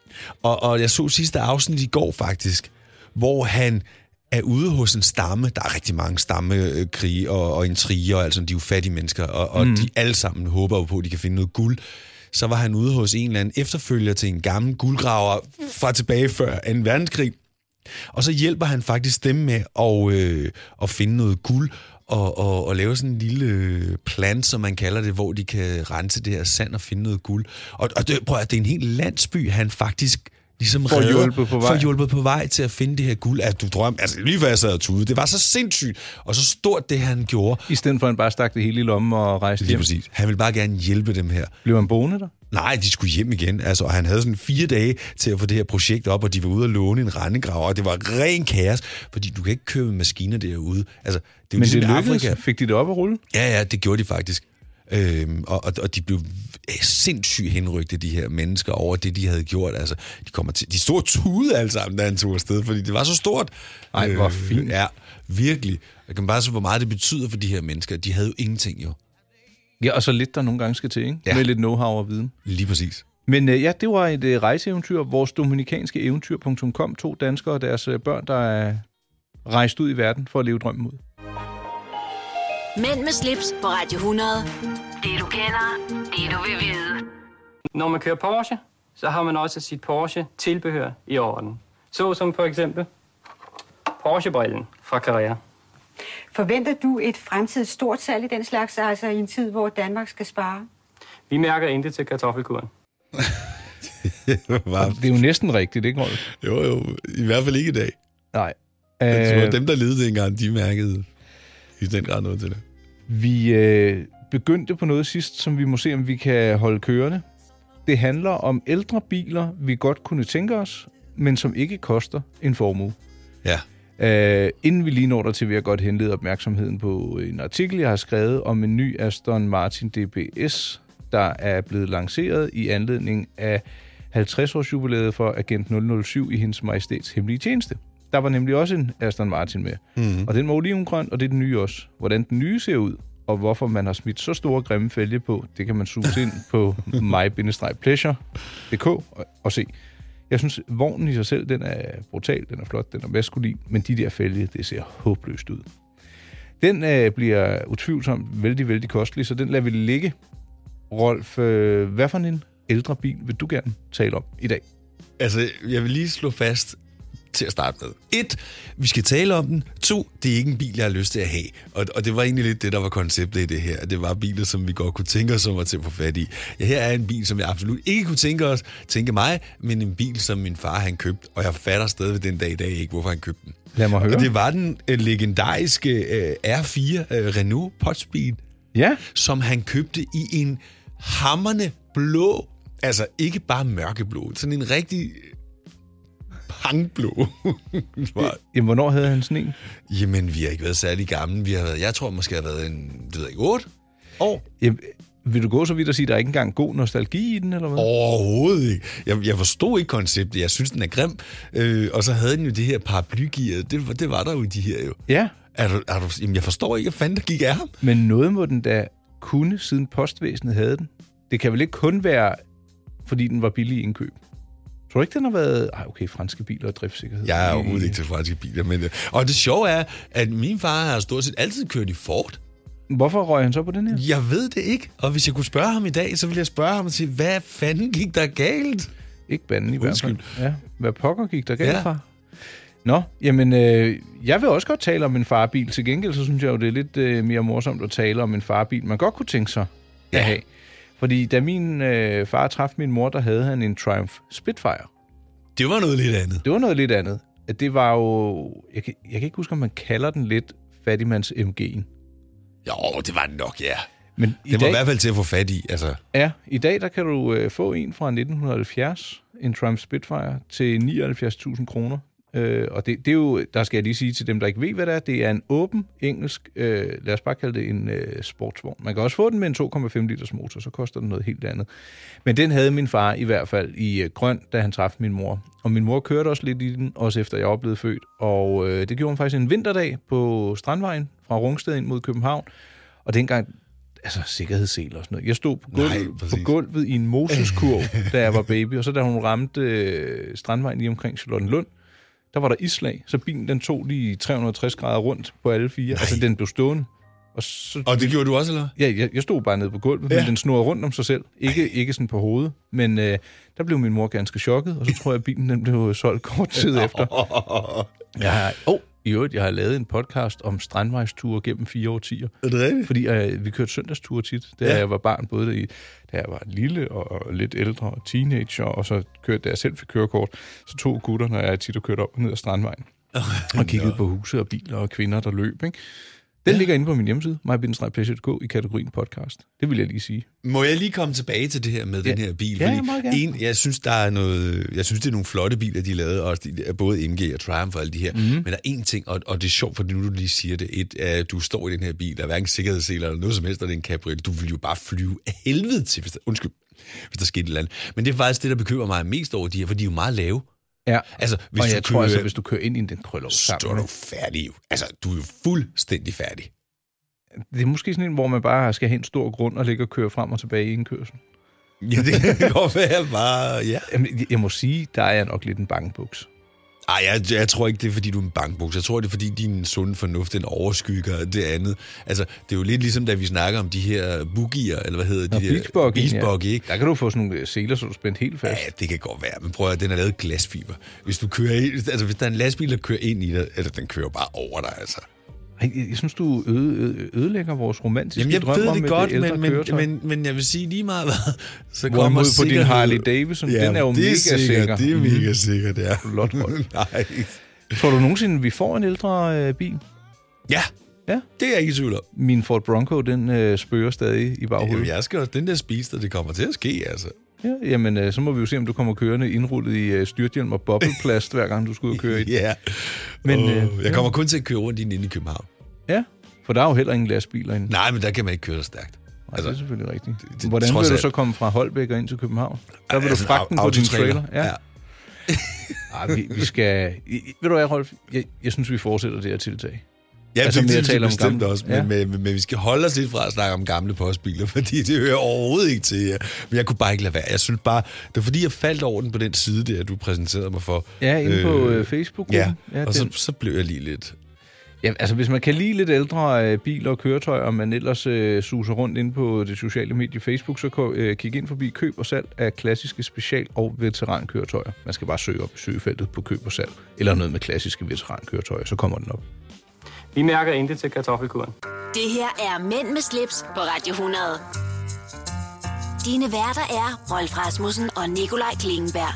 Og, og jeg så sidste afsnit i går faktisk, hvor han er ude hos en stamme, der er rigtig mange stammekrige og, og intriger, og altså de er jo fattige mennesker, og, og mm. de alle sammen håber jo på, at de kan finde noget guld. Så var han ude hos en eller anden efterfølger til en gammel guldgraver fra tilbage før anden verdenskrig. Og så hjælper han faktisk dem med at, øh, at finde noget guld og, og, og lave sådan en lille plan, som man kalder det, hvor de kan rense det her sand og finde noget guld. Og, og det, prøv at det er en hel landsby, han faktisk ligesom får hjulpet på vej. hjulpet på vej til at finde det her guld. Altså, du drøm, altså lige før jeg sad og tude. Det var så sindssygt og så stort, det han gjorde. I stedet for, at han bare stak det hele i lommen og rejste lige hjem. Præcis. Han ville bare gerne hjælpe dem her. Blev han boende der? Nej, de skulle hjem igen. Altså, og han havde sådan fire dage til at få det her projekt op, og de var ude og låne en rendegraver, og det var ren kaos, fordi du kan ikke købe maskiner derude. Altså, det er Men ligesom det lykkedes? Afrika. Fik de det op at rulle? Ja, ja, det gjorde de faktisk. Øhm, og, og, og de blev sindssygt henrygte, de her mennesker, over det, de havde gjort. Altså, de, kommer til, de stod tude alle sammen, da han tog afsted, fordi det var så stort. Ej, hvor fint. Ja, virkelig. Jeg kan bare se, hvor meget det betyder for de her mennesker. De havde jo ingenting, jo. Ja, og så lidt, der nogle gange skal til, ikke? Ja. Med lidt know-how og viden. Lige præcis. Men øh, ja, det var et øh, rejseeventyr. Vores dominikanske eventyr punktum com. To danskere og deres øh, børn, der er rejst ud i verden for at leve drømmen ud. Mænd med slips på Radio hundrede. Det du kender, det du vil vide. Når man kører Porsche, så har man også sit Porsche-tilbehør i orden. Så som for eksempel Porsche-brillen fra Carrera. Forventer du et fremtidigt stort salg i den slags, altså i en tid, hvor Danmark skal spare? Vi mærker intet til kartoffelkuren. Det er jo næsten rigtigt, ikke, Rolf? Jo, jo. I hvert fald ikke i dag. Nej. Jeg tror, dem, der levede dengang, de mærkede i den grad noget til det. Vi øh, begyndte på noget sidst, som vi må se, om vi kan holde kørende. Det handler om ældre biler, vi godt kunne tænke os, men som ikke koster en formue. Ja. Uh, inden vi lige når der til, vil jeg godt henlede opmærksomheden på en artikel, jeg har skrevet om en ny Aston Martin D B S, der er blevet lanceret i anledning af halvtreds-års jubilæet for Agent nul nul syv i Hendes Majestæts hemmelige tjeneste. Der var nemlig også en Aston Martin med, mm. og den var olivengrøn, og det er den nye også. Hvordan den nye ser ud, og hvorfor man har smidt så store grimme fælge på, det kan man suge ind på my bindestreg pleasure punktum d k og, og se. Jeg synes, vognen i sig selv, den er brutal, den er flot, den er maskulin, men de der fælge, det ser håbløst ud. Den øh, bliver utvivlsomt vældig, vældig kostelig, så den lader vi ligge. Rolf, øh, hvad for en ældre bil vil du gerne tale om i dag? Altså, jeg vil lige slå fast til at starte med. Et, vi skal tale om den. To, det er ikke en bil, jeg har lyst til at have. Og, og det var egentlig lidt det, der var konceptet i det her. Det var biler, som vi godt kunne tænke os, som var til at få fat i. Ja, her er en bil, som jeg absolut ikke kunne tænke os, tænke mig, men en bil, som min far han købte, og jeg fatter stadig den dag i dag ikke, hvorfor han købte den. Lad mig høre. Og det var den uh, legendariske uh, R fire uh, Renault Potspeed, ja, som han købte i en hamrende blå, altså ikke bare mørkeblå, sådan en rigtig pangblå. Jamen, hvornår havde han sådan en? Jamen, vi har ikke været særlig gamle. Vi har været, jeg tror måske har været en, det ved jeg ikke, otte år. Jamen, vil du gå så vidt og sige, at der er ikke engang god nostalgi i den, eller hvad? Overhovedet ikke. Jeg, jeg forstod ikke konceptet. Jeg synes, den er grim. Øh, og så havde den jo det her paraplygear. Det, det var der jo i de her jo. Ja. Er du, er du, jamen, jeg forstår ikke, hvad fanden der gik af ham. Men noget må den da kunne, siden postvæsenet havde den. Det kan vel ikke kun være, fordi den var billig i indkøb? Tror du ikke, den har været... Ej, okay, franske biler og driftssikkerhed. Jeg er overhovedet ikke til franske biler. Men... Og det sjove er, at min far har stort set altid kørt i Ford. Hvorfor røg han så på den her? Jeg ved det ikke. Og hvis jeg kunne spørge ham i dag, så ville jeg spørge ham og sige, hvad fanden gik der galt? Ikke banden i hvert fald. Undskyld. Ja, hvad pokker gik der galt ja. fra? Nå, jamen, øh, jeg vil også godt tale om en farbil. Til gengæld, så synes jeg jo, det er lidt øh, mere morsomt at tale om en farbil, man godt kunne tænke sig at ja. have. Fordi da min øh, far traf min mor, der havde han en Triumph Spitfire. Det var noget lidt andet. Det var noget lidt andet. Det var jo... Jeg kan, jeg kan ikke huske, om man kalder den lidt fattigmands M G'en. Jo, det var den nok, ja. Men i det var dag, i hvert fald til at få fat i. Altså. Ja, i dag der kan du øh, få en fra nitten halvfjerds, en Triumph Spitfire, til nioghalvfjerds tusind kroner. Øh, og det, det er jo, der skal jeg lige sige til dem, der ikke ved, hvad det er, det er en åben engelsk, øh, lad os bare kalde det en øh, sportsvogn. Man kan også få den med en to komma fem liters motor, så koster den noget helt andet. Men den havde min far i hvert fald i øh, grøn, da han traf min mor. Og min mor kørte også lidt i den, også efter jeg var blevet født. Og øh, det gjorde hun faktisk en vinterdag på Strandvejen fra Rungsted ind mod København. Og dengang, altså sikkerhedsseler og sådan noget. Jeg stod på gulvet, Nej, på gulvet i en Moses-kurv, da jeg var baby. Og så da hun ramte øh, Strandvejen lige omkring Charlottenlund, der var der islag, så bilen den tog lige tre hundrede og tres grader rundt på alle fire. Nej. Altså, den blev stående. Og, så, og det gjorde du også, eller? Ja, jeg, jeg stod bare nede på gulvet, ja. Men den snurrede rundt om sig selv. Ikke, ikke sådan på hovedet. Men øh, der blev min mor ganske chokket, og så tror jeg, at bilen den blev solgt kort tid efter. Jeg har, oh, i øvrigt, jeg har lavet en podcast om strandvejsture gennem fire årtier. Er det rigtigt? Fordi øh, vi kørte søndagsture tit, da ja. jeg var barn, både i, da jeg var lille og lidt ældre og teenager, og så kørte, da jeg selv fik kørekort, så tog gutterne, og jeg tit og kørte op og ned ad Strandvejen. Og kiggede på huse og biler og kvinder, der løb, ikke? Den ja. ligger inde på min hjemmeside, my bindestreg pleasure punktum d k, i kategorien podcast. Det vil jeg lige sige. Må jeg lige komme tilbage til det her med ja. den her bil? Ja, fordi en, jeg synes, der er noget, jeg synes, det er nogle flotte biler, de lavede, også de, både M G og Triumph og alle de her. Mm-hmm. Men der er én ting, og, og det er sjovt, for nu du lige siger det. Et, uh, du står i den her bil, der er hverken sikkerhedsseler eller noget som helst, og det er en cabriolet. Du vil jo bare flyve af helvede til, hvis der, undskyld, hvis der skete et eller andet. Men det er faktisk det, der bekymrer mig mest over de her, for de er jo meget lave. Ja, altså, hvis og du jeg kører, tror altså, hvis du kører ind i den krøller sammen, så er du færdig. Altså, du er jo fuldstændig færdig. Det er måske sådan en, hvor man bare skal have en stor grund og ligge og køre frem og tilbage i en kørsel. Ja, det kan godt være bare, ja. Jamen, jeg må sige, der er jeg nok lidt en bangebuks. Ej, jeg, jeg tror ikke, det er, fordi du er en bankbuks. Jeg tror, det er, fordi din sunde fornuft, den overskygger det andet. Altså, det er jo lidt ligesom, da vi snakker om de her boogier, eller hvad hedder de der? Beachbuggy, ja. Der kan du få sådan nogle seler, så du er spændt helt fast. Ja, det kan godt være. Men prøv at den er lavet glasfiber. Hvis du kører ind, altså hvis der er en lastbil, der kører ind i dig, eller den kører bare over dig, altså. Jeg, jeg synes, du øde, ødelægger vores romantiske Jamen, jeg drøm ved om det et godt, ældre men, men, køretøj. men, men jeg vil sige lige meget, hvad, så Hvorimod kommer på sikkerhed. din Harley Davidson, Ja, den er jo det mega er sikkert, sikker. Det er Mhm. mega sikkert, ja. Flot hold. Nej. Tror du nogensinde, vi får en ældre øh, bil? Ja, Ja. det er jeg ikke i tvivl om. Min Ford Bronco, den øh, spørger stadig i baghovedet. Jamen, jeg skal også, den der Speedster, det kommer til at ske, altså. Ja, jamen, øh, så må vi jo se, om du kommer kørende indrullet i øh, styrthjelm og bobleplast, hver gang du skal ud og køre i den. Ja. Men, Men, øh, oh, jeg kommer kun til at køre rundt i den inde i København. Ja, for der er jo heller ingen lastbiler inde. Nej, men der kan man ikke køre så stærkt. Nej, altså, det er selvfølgelig rigtigt. det- Hvordan trods vil du alt. så komme fra Holbæk og ind til København? Der vil Altså, du fragte den på din trailer. Ja. Ja. Ej, vi, vi skal... I, I- ved du hvad, Rolf? Jeg, jeg synes, vi fortsætter det her tiltag. Ja, Altså, det, mere det, det tale om bestemt gamle- også, men, Ja. men, men, men vi skal holde os lidt fra at snakke om gamle postbiler, fordi det hører overhovedet ikke til. Ja. Men jeg kunne bare ikke lade være. Jeg synes bare, det var fordi, jeg faldt over den på den side der, du præsenterede mig for. Ja, inde øh, på øh, Facebook-gruppen. Ja, ja og så, den, så blev jeg lige lidt... ja, altså hvis man kan lide lidt ældre øh, biler og køretøjer, og man ellers øh, suser rundt inde på det sociale medie Facebook, så kan, øh, kig ind forbi køb og salg af klassiske special- og veterankøretøjer. Man skal bare søge op i søgefeltet på køb og salg, eller noget med klassiske veterankøretøjer, så kommer den op. Vi mærker intet til kartoffelkuren. Det her er Mænd med slips på Radio hundrede. Dine værter er Rolf Rasmussen og Nikolaj Klingenberg.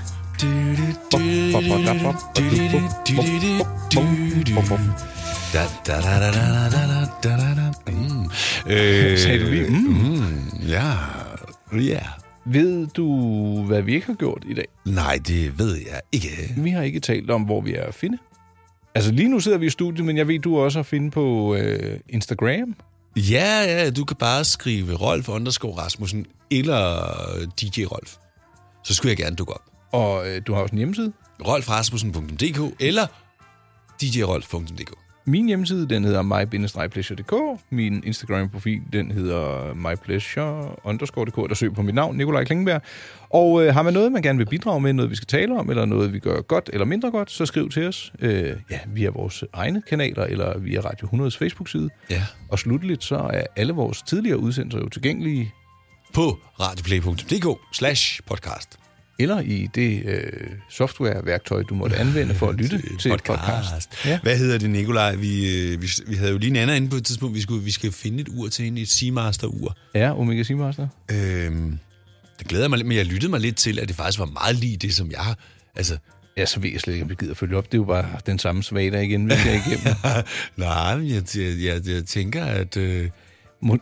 Da, da, da, da, da, da, da, da, da. Mm. Øh, Sagde du lige, mm. Mm, ja, ja. Ved du, hvad vi ikke har gjort i dag? Nej, det ved jeg ikke. Vi har ikke talt om, hvor vi er at finde. Altså lige nu sidder vi i studiet, men jeg ved, du også har finde på øh, Instagram. Ja, ja, du kan bare skrive Rolf underscore Rasmussen eller D J Rolf. Så skulle jeg gerne dukke op. Og øh, du har også en hjemmeside. rolf rasmussen punktum d k eller d j rolf punktum d k. Min hjemmeside, den hedder my bindestreg pleasure punktum d k. Min Instagram-profil, den hedder mypleasure underscore dk. Der søger på mit navn, Nikolaj Klingenberg. Og øh, har man noget, man gerne vil bidrage med, noget vi skal tale om, eller noget, vi gør godt eller mindre godt, så skriv til os øh, ja, via vores egne kanaler, eller via Radio hundredes Facebook-side. Ja. Og slutteligt, så er alle vores tidligere udsendelser jo tilgængelige, På radioplay punktum d k slash podcast. eller i det øh, software-værktøj, du måtte anvende for at lytte til et podcast. Ja. Hvad hedder det, Nikolaj? Vi, øh, vi, vi havde jo lige en anden inde på et tidspunkt. Vi, skulle, vi skal finde et ur til hende, et Seamaster-ur. Ja, Omega Seamaster. Øhm, det glæder mig lidt, men jeg lyttede mig lidt til, at det faktisk var meget lige det, som jeg har... Altså, Ja, så ved jeg slet ikke, om vi gider følge op. Det er jo bare den samme svag, der igen, vi skal igennem. nej, men jeg, jeg, jeg, jeg tænker, at... Øh, Må...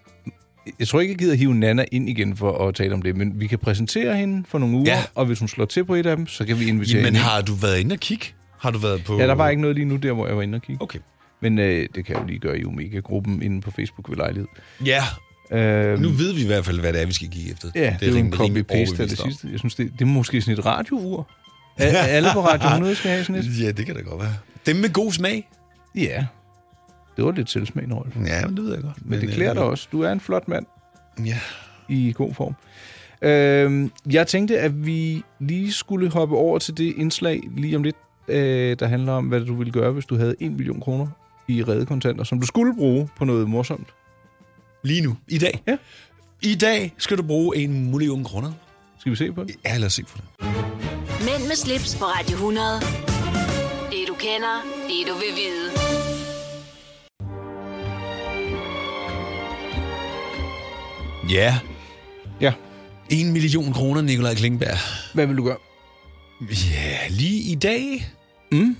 Jeg tror ikke, jeg gider hive Nana ind igen for at tale om det, men vi kan præsentere hende for nogle uger, Ja. og hvis hun slår til på et af dem, så kan vi invitere jamen, hende ind. har du været inde og kigge? Har du været på... Ja, der var ikke noget lige nu der, hvor jeg var inde og kigge. Okay. Men øh, det kan jeg jo lige gøre i Omega-gruppen inde på Facebook ved lejlighed. Ja, Øhm, nu ved vi i hvert fald, hvad det er, vi skal kigge efter. ja, det, det er jo en copy-paste af det overbevist om. sidste. Jeg synes, det, det er måske sådan et radiouur. A- Alle på Radio hundrede skal have sådan et. Ja, det kan da godt være. Dem med god smag. Ja, det var lidt tilsmagende, Rolf. Ja, men det ved jeg godt. Men det klæder dig også. Du er en flot mand Ja. i god form. Øhm, jeg tænkte, at vi lige skulle hoppe over til det indslag lige om lidt, øh, der handler om, hvad du ville gøre, hvis du havde en million kroner i redekontanter, som du skulle bruge på noget morsomt. Lige nu. I dag. Ja. I dag skal du bruge en million kroner. Skal vi se på det? Ja, lad os se på det. Mænd med slips på Radio hundrede. Det du kender, det du vil vide. Ja. Ja. En million kroner, Nikolaj Klingenberg. Hvad vil du gøre? Ja, lige i dag. Mm.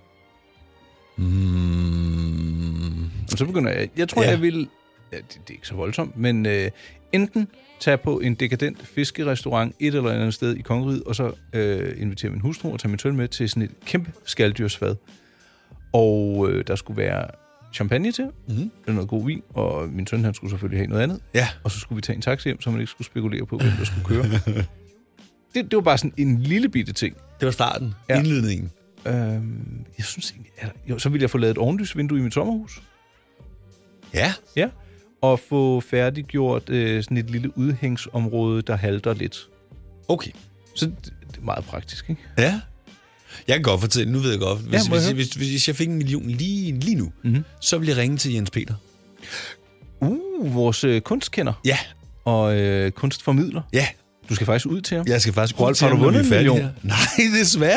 Mm. Og så begynder jeg. Jeg tror, Ja. ja. jeg vil... Ja, det, det er ikke så voldsomt, men øh, enten tage på en dekadent fiskerestaurant et eller andet sted i Kongeriget, og så øh, invitere min hustru og tage min søn med til sådan et kæmpe skalddyrsfad. Og øh, der skulle være champagne til, Mm. eller noget god vin, og min søn han skulle selvfølgelig have noget andet. Ja. Og så skulle vi tage en taxi hjem, så man ikke skulle spekulere på, hvem der skulle køre. det, det var bare sådan en lille bitte ting. Det var starten. Ja. Ja. Indledningen. Øhm, jeg synes egentlig... Er der, jo, så ville jeg få lavet et ovenlysvindue i mit sommerhus. Ja. Ja. Og få færdiggjort øh, sådan et lille udhængsområde, der halter lidt. Okay. Så det, det er meget praktisk, ikke? Ja. Jeg kan godt fortælle, nu ved jeg godt, hvis, Ja, må jeg hvis, høre? hvis, hvis, hvis jeg fik en million lige, lige nu, Mhm. så ville jeg ringe til Jens Peter. Uh, vores øh, kunstkender Ja. og øh, kunstformidler. Ja. Du skal faktisk ud til ham. Jeg skal faktisk Rolf, til har du ham, når vundet vi er en færdige million? her. Nej, desværre.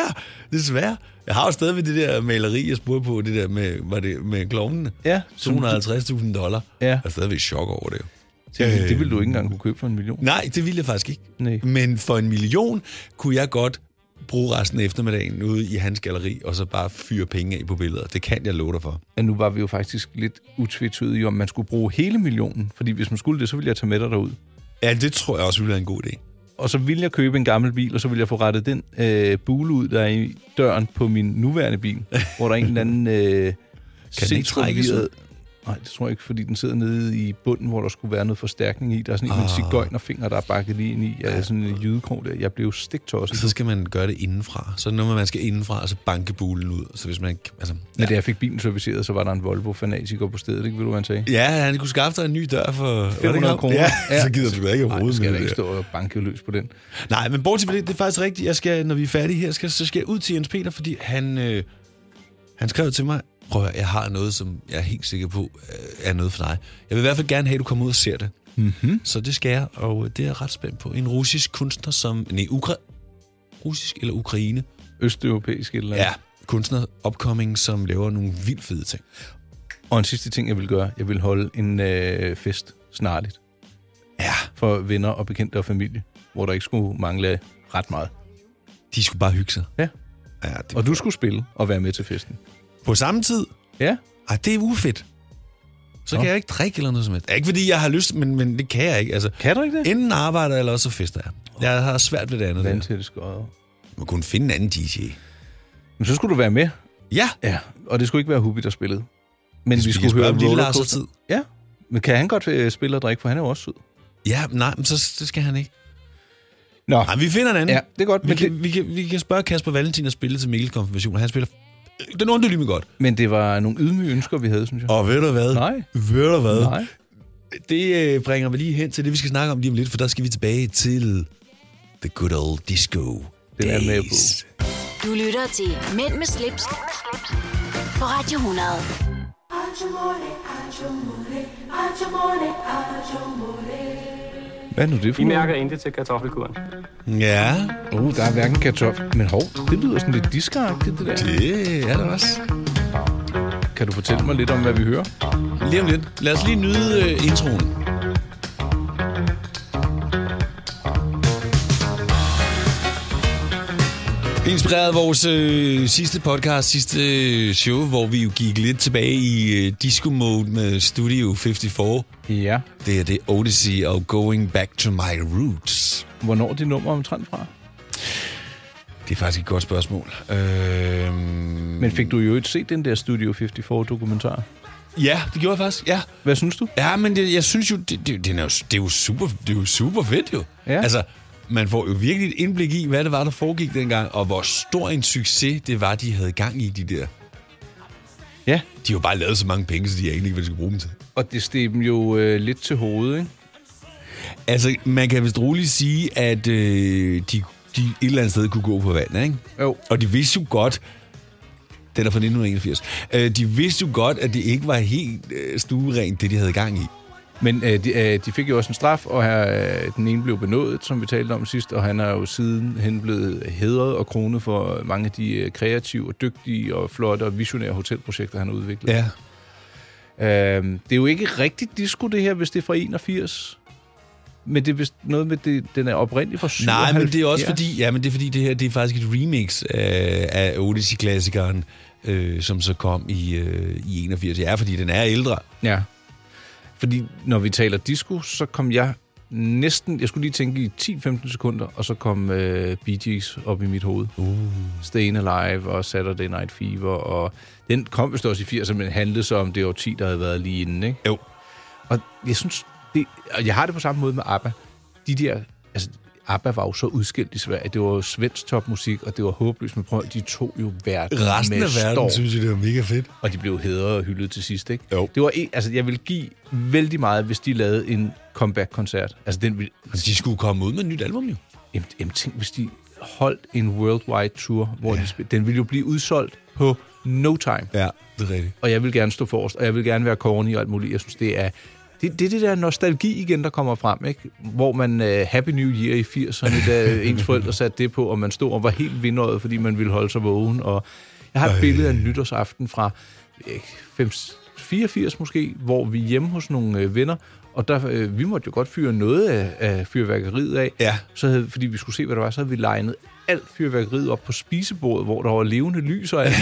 desværre. Jeg har jo stadigvæk det der maleri, jeg spurgte på, det der med, var det med klovnene. Ja. to hundrede og halvtreds tusind dollar. Ja. Jeg er stadigvæk i chok over det. Det, det ville du ikke engang kunne købe for en million. Nej, det ville jeg faktisk ikke. Nej. Men for en million kunne jeg godt bruge resten af eftermiddagen ude i hans galleri, og så bare fyre penge af på billeder. Det kan jeg love dig for. Ja, nu var vi jo faktisk lidt utvetydige om, man skulle bruge hele millionen. Fordi hvis man skulle det, så ville jeg tage med dig derud. Ja, det tror jeg også ville være en god idé. Og så ville jeg købe en gammel bil, og så ville jeg få rettet den øh, bule ud, der er i døren på min nuværende bil, hvor der er en eller anden øh, sindsforvirret... Nej, det tror jeg ikke, fordi den sidder nede i bunden, hvor der skulle være noget forstærkning i. Der er sådan en med en cigøjnerfinger, der er bakket lige ind i. Ja, sådan en jydekrog der. Jeg blev stiktosset. Så skal man gøre det indenfra. Så når man skal indenfra, og så banke bulen ud. Så hvis man ikke... Altså, ja. Men da jeg fik bilen serviceret, så var der en Volvo-fanatiker på stedet, ikke? Vil du, hvad han sagde? Ja, han kunne skaffe dig en ny dør for fem hundrede kroner. Ja, ja, så gider du da ikke Nej, rode skal med jeg det. ikke stå og banke løs på den. Nej, men bortset fra det, det er faktisk rigtigt. Jeg skal, når vi er færdige her, skal, så skal jeg ud til Jens Peter, fordi han, øh, han skrev til mig, prøv at høre, jeg har noget, som jeg er helt sikker på øh, er noget for dig. Jeg vil i hvert fald gerne have, at du kommer ud og ser det. Mm-hmm. Så det skal jeg, og det er jeg ret spændt på. En russisk kunstner, som... Nej, Ukra- russisk eller Ukraine. Østeuropæisk eller Ja, kunstner, upcoming, som laver nogle vildt fede ting. Og en sidste ting, jeg vil gøre, jeg vil holde en øh, fest snarligt. Ja. For venner og bekendte og familie, hvor der ikke skulle mangle ret meget. De skulle bare hygge sig. Ja. Ja, det... Og du skulle spille og være med til festen. På samme tid? Ja. Ej, det er ufedt. Så Nå. kan jeg ikke drikke eller noget som helst. Ikke fordi jeg har lyst, men, men det kan jeg ikke. Altså, kan du ikke det? Enten arbejder eller også så fester jeg. Jeg har svært ved det andet. Vand til det skøjet. Man kunne finde en anden D J. Men så skulle du være med. Ja. Ja, og det skulle ikke være Hubi, der spillede. Men vi, vi skulle høre Rollercoaster. Ja, men kan han godt spille og drikke, for han er jo også sød. Ja, nej, men så det skal han ikke. Nå. Nej, vi finder en anden. Ja, det er godt. Vi, Men kan, det... vi, kan, vi kan spørge Kasper Valentin at spille til Mikkels konfirmation, og han spiller den underlige med godt. Men det var nogle ydmyge ønsker, vi havde, synes jeg. Og ved du hvad? Nej. Ved du hvad? Nej. Det øh, bringer mig lige hen til det, vi skal snakke om lige om lidt, for der skal vi tilbage til The Good Old Disco Den er med Days. på. Du lytter til Mænd med slips på Radio hundrede. Hvad er nu det for I noget? mærker intet til kartoffelkuren. Ja, Uh, der er hverken kartoffel. Men hov, det lyder sådan lidt diskeragtigt, det der. det er det også. Kan du fortælle mig lidt om, hvad vi hører? Lige om lidt. Lad os lige nyde øh, introen. Inspireret af vores øh, sidste podcast, sidste øh, show, hvor vi jo gik lidt tilbage i øh, disco-mode med Studio femoghalvfjerds. Ja. Det er det Odyssey og Going Back to My Roots. Hvornår er det nummer omtrent fra? Det er faktisk et godt spørgsmål. Øh... Men fik du jo ikke set den der Studio femoghalvfjerds-dokumentar? Ja, det gjorde jeg faktisk, ja. Hvad synes du? Ja, men det, jeg synes jo, det, det, det, er jo, det, er jo super, det er jo super fedt jo. Ja. Altså, man får jo virkelig et indblik i, hvad det var, der foregik dengang, og hvor stor en succes det var, de havde gang i, de der. Ja. De har jo bare lavet så mange penge, så de egentlig ikke, hvad de skal bruge dem til. Og det steg dem jo øh, lidt til hovedet, ikke? Altså, man kan vist roligt sige, at øh, de, de et eller andet sted kunne gå på vandet, ikke? Jo. Og de vidste jo godt, den er fra nitten enogfirs, øh, de vidste jo godt, at det ikke var helt øh, stuerent, det de havde gang i. Men øh, de, øh, de fik jo også en straf, og her, øh, den ene blev benådet, som vi talte om sidst, og han er jo siden hen blevet hædret og kronet for mange af de øh, kreative og dygtige og flotte og visionære hotelprojekter, han har udviklet. Ja. Øh, det er jo ikke rigtigt disco, det her, hvis det er fra enogfirs. Men det er vist noget med, det, den er oprindeligt fra syvoghalvfjerds. Nej, men det er også fordi, ja, men det er fordi det her, det er faktisk et remix af, af Odyssey-klassikeren, øh, som så kom i, øh, i enogfirs. Ja, fordi den er ældre. Ja. Fordi når vi taler disco, så kom jeg næsten, jeg skulle lige tænke i ti til femten sekunder, og så kom øh, Bee Gees op i mit hoved. Uh. Staying Alive og Saturday Night Fever, og den kom vist også i firserne, men handlede så om det årti, der havde været lige inden, ikke? Jo. Og jeg synes, det, og jeg har det på samme måde med ABBA. De der, altså ABBA var jo så udskilt i Sverige. Det var jo svensk topmusik, og det var håbløst, men prøv, de tog jo verden Resten med af verden storm. synes jeg, det var mega fedt. Og de blev hædret og hyldet til sidst, ikke? Jo. Det var en, altså jeg vil give vældig meget, hvis de lavede en comeback-koncert. Altså den ville... De skulle komme ud med et nyt album, jo. Jamen, jamen tænk, hvis de holdt en worldwide tour, hvor ja. de spil... Den ville jo blive udsolgt på no time. Ja, det er rigtigt. Og jeg vil gerne stå forrest, og jeg vil gerne være corny og alt muligt. Jeg synes, det er Det, det er det der nostalgi igen, der kommer frem, ikke? Hvor man uh, Happy New Year i firserne, da ens forældre satte det på, og man stod og var helt vindøjet, fordi man ville holde sig vågen. Og jeg har et Øj. billede af en nytårsaften fra fireogfirs måske, hvor vi er hjemme hos nogle øh, venner, og der, øh, vi måtte jo godt fyre noget af, af fyrværkeriet af, ja. så havde, fordi vi skulle se, hvad der var, så havde vi legnet alt fyrværkeriet op på spisebordet, hvor der var levende lys og alt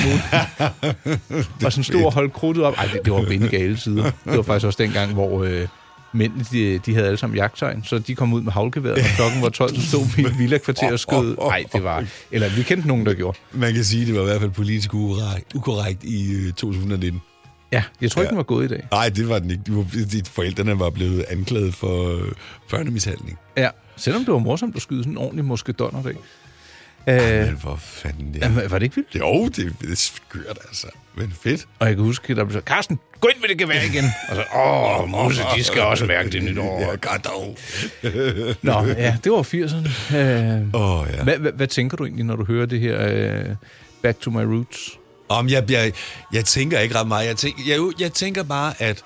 muligt. og sådan stod og holdt krudtet op. Ej, det, det var bindig alle sider. Det var faktisk også dengang, hvor øh, mændene, de, de havde alle sammen jagttegn, så de kom ud med havlgeværet, og klokken var tolv, så stod vi i et villakvarter og skød. Nej, det var... Eller vi kendte nogen, der gjorde. Man kan sige, det var i hvert fald politisk ukorrekt i øh, to tusind nitten. Ja, jeg tror ikke, ja. den var gået i dag. Nej, det var den ikke. De var, de, forældrene var blevet anklaget for øh, børnemishandling. Ja, selvom det var morsomt at skyde sådan en ordentlig muskedonner dag. Ej, men hvor fanden det er. Jamen, var det ikke vildt? Jo, det, det er skørt, altså. Men fedt. Og jeg kan huske, der blev så, Carsten, gå ind med det gevær igen. Og så, åh, Mose, de skal også mærke det nytår. Ja, godt dog. Nå, ja, det var firserne. Øh, oh, ja. hvad, hvad, hvad tænker du egentlig, når du hører det her uh, Back to My Roots? Om jeg, jeg, jeg tænker ikke ret meget. Jeg tænker, jeg, jeg tænker bare, at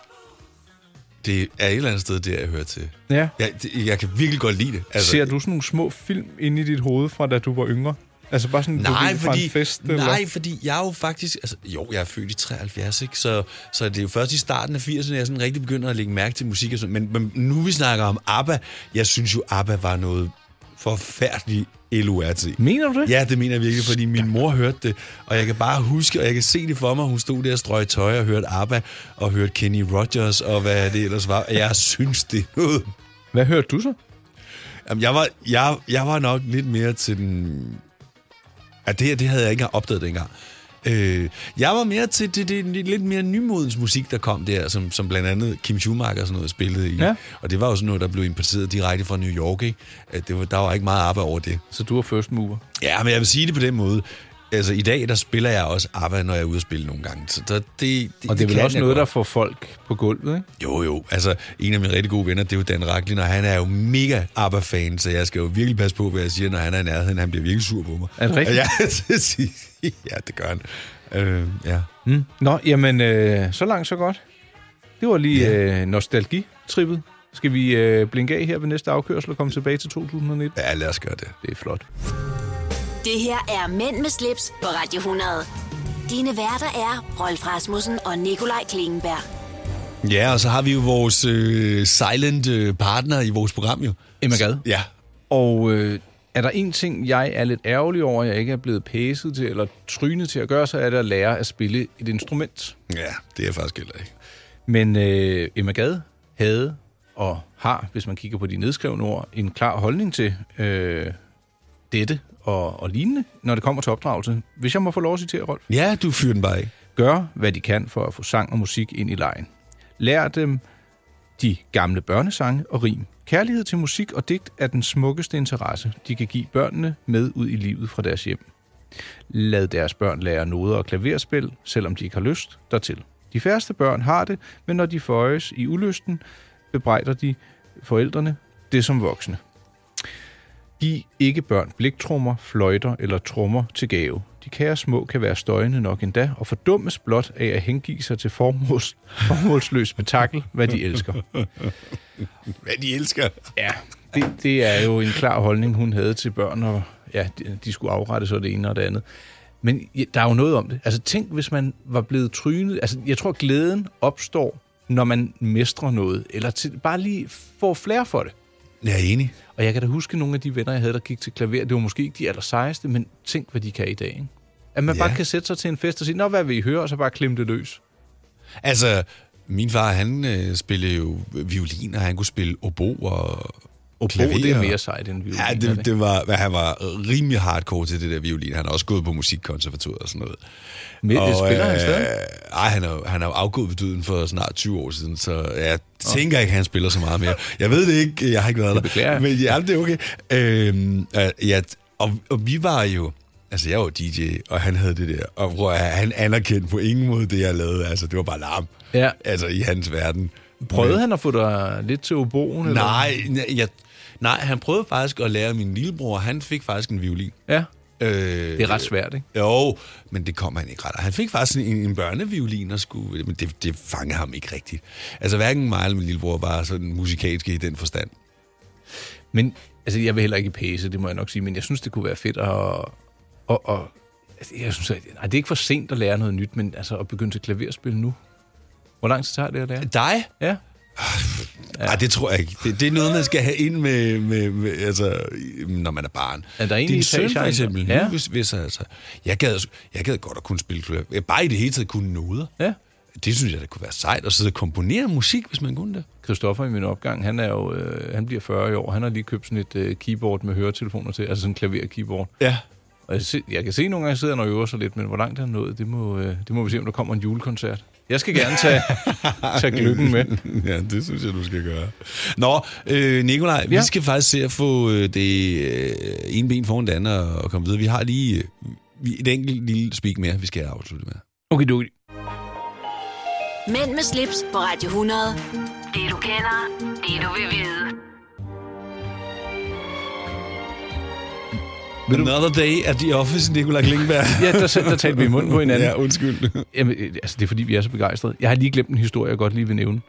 det er et eller andet sted, det jeg hører til. Ja. Jeg, det, jeg kan virkelig godt lide det. Altså, ser du sådan nogle små film inde i dit hoved fra, da du var yngre? Altså bare sådan, nej, du fordi, fra en fest? Nej, eller? fordi jeg er jo faktisk... Altså, jo, jeg er født i treoghalvfjerds, ikke? Så, så det er jo først i starten af firserne, jeg sådan rigtig begynder at lægge mærke til musik og sådan. Men, men nu vi snakker om ABBA, jeg synes jo, ABBA var noget forfærdeligt L O R T. Mener du det? Ja, det mener jeg virkelig, fordi min mor hørte det, og jeg kan bare huske, og jeg kan se det for mig, hun stod der og strøg tøj og hørte ABBA, og hørte Kenny Rogers, og hvad det ellers var. Jeg synes, det er noget. Hvad hørte du så? Jamen, jeg var, jeg, jeg var nok lidt mere til den... Ja, det her, det havde jeg ikke engang opdaget dengang. Øh, jeg var mere til det, det, det lidt mere nymodens musik, der kom der, som, som blandt andet Kim Schumacher og sådan noget spillede i. Ja. Og det var jo sådan noget, der blev importeret direkte fra New York, ikke? Det var, der var ikke meget arbejde over det. Så du var first mover? Ja, men jeg vil sige det på den måde. Altså, i dag, der spiller jeg også ABBA, når jeg er ude at spille nogle gange. Så der, det, det, og det er det vel også noget, godt. Der får folk på gulvet, ikke? Jo, jo. Altså, en af mine rigtig gode venner, det er jo Dan Racklin, og han er jo mega ABBA-fan, så jeg skal jo virkelig passe på, hvad jeg siger, når han er i nærheden. Han bliver virkelig sur på mig. Er det rigtigt? Ja, ja, det gør han. Øh, ja. Mm. Nå, jamen, øh, så langt, så godt. Det var lige ja. øh, nostalgitrippet. Skal vi øh, blinke af her ved næste afkørsel og komme tilbage til to tusind nitten? Ja, lad os gøre det. Det er flot. Det her er Mænd med slips på Radio hundrede. Dine værter er Rolf Rasmussen og Nikolaj Klingenberg. Ja, og så har vi jo vores øh, silent øh, partner i vores program jo. Emma Gad. Ja. Og øh, er der en ting, jeg er lidt ærgerlig over, at jeg ikke er blevet pæset til eller trynet til at gøre, så er det at lære at spille et instrument. Ja, det er faktisk heller ikke. Men øh, Emma Gad havde og har, hvis man kigger på de nedskrevne ord, en klar holdning til øh, dette og, og lignende, når det kommer til opdragelse. Hvis jeg må få lov at citere, Rolf. Ja, du fyrer den bare ikke. Gør, hvad de kan for at få sang og musik ind i lejen. Lær dem de gamle børnesange og rim. Kærlighed til musik og digt er den smukkeste interesse, de kan give børnene med ud i livet fra deres hjem. Lad deres børn lære noder og klaverspil, selvom de ikke har lyst dertil. De færreste børn har det, men når de føjes i ulysten, bebrejder de forældrene det som voksne. Giv ikke børn bliktrummer, fløjter eller trommer til gave. De kære små kan være støjende nok endda, og fordummes blot af at hengive sig til formåls, formålsløs spektakel, hvad de elsker. Hvad de elsker? Ja, det, det er jo en klar holdning, hun havde til børn, og ja, de, de skulle afrette så det ene og det andet. Men der er jo noget om det. Altså tænk, hvis man var blevet trynet. Altså jeg tror, glæden opstår, når man mestrer noget, eller til, bare lige får flere for det. Jeg er enig. Og jeg kan da huske nogle af de venner, jeg havde, der gik til klaver. Det var måske ikke de allersejeste, men tænk, hvad de kan i dag. Ikke? At man ja. bare kan sætte sig til en fest og sige, nå, hvad vil I høre? Og så bare klemme det løs. Altså, min far, han øh, spillede jo violin, og han kunne spille obo og obo, klaver. Det er mere sejt end violin. Ja, det, det var, han var rimelig hardcore til det der violin. Han har også gået på musikkonservatoriet og sådan noget. Men og, spiller han stadig? Øh, ej, han er, han er jo afgået ved døden for snart tyve år siden, så jeg tænker ikke, at han spiller så meget mere. Jeg ved det ikke, jeg har ikke været der. Beklager. Men ja, det er okay. Øhm, øh, ja, og, og vi var jo, altså jeg var D J, og han havde det der, og hvor han anerkendte på ingen måde det, jeg lavede. Altså, det var bare larm. Ja. Altså, i hans verden. Prøvede Men, han at få dig lidt til oboen? Nej, jeg, nej, han prøvede faktisk at lære min lillebror, han fik faktisk en violin. Ja. Øh, Det er ret svært, ikke? Jo, men det kom han ikke ret. Han fik faktisk en, en børneviolin, og skulle, men det, det fangede ham ikke rigtigt. Altså hverken mig eller min lillebror var sådan musikalsk i den forstand. Men altså, jeg vil heller ikke pæse, det må jeg nok sige, men jeg synes, det kunne være fedt at... Og, og, altså, jeg synes, at, nej, det er ikke for sent at lære noget nyt, men altså at begynde til klaverspil nu. Hvor lang tid tager det at lære? Dig? Ja. Ja. Ej, det tror jeg ikke. Det, det er noget, man skal have ind med, med, med altså, når man er barn. Er der egentlig din søn, etager, for eksempel. ja. Nu, hvis, hvis, altså, jeg, gad, jeg gad godt at kunne spille klaver. Bare i det hele taget kunne noder. Ja. Det synes jeg, det kunne være sejt at sidde og komponere musik, hvis man kunne det. Christoffer i min opgang, han er jo, øh, han bliver fyrre i år. Han har lige købt sådan et øh, keyboard med høretelefoner til, altså sådan en klaver-keyboard. Ja. Og jeg, se, jeg kan se nogle gange sidder han og øver sig lidt, men hvor langt han er nået, det må, øh, det må vi se, om der kommer en julekoncert. Jeg skal gerne tage, tage gløggen med. Ja, det synes jeg, du skal gøre. Nå, øh, Nikolaj, ja. Vi skal faktisk se at få øh, det øh, ene ben foran det andet og komme videre. Vi har lige øh, et enkelt lille speak mere, vi skal afslutte med. Okay, du. Mænd med slips på Radio hundrede. Det du kender, det du vil vide. Another day at the office, Nikolaj Klingberg. Ja, der, der talte vi i munden på hinanden. Ja, undskyld. Jamen, altså, det er fordi, vi er så begejstrede. Jeg har lige glemt en historie, jeg godt lige vil nævne.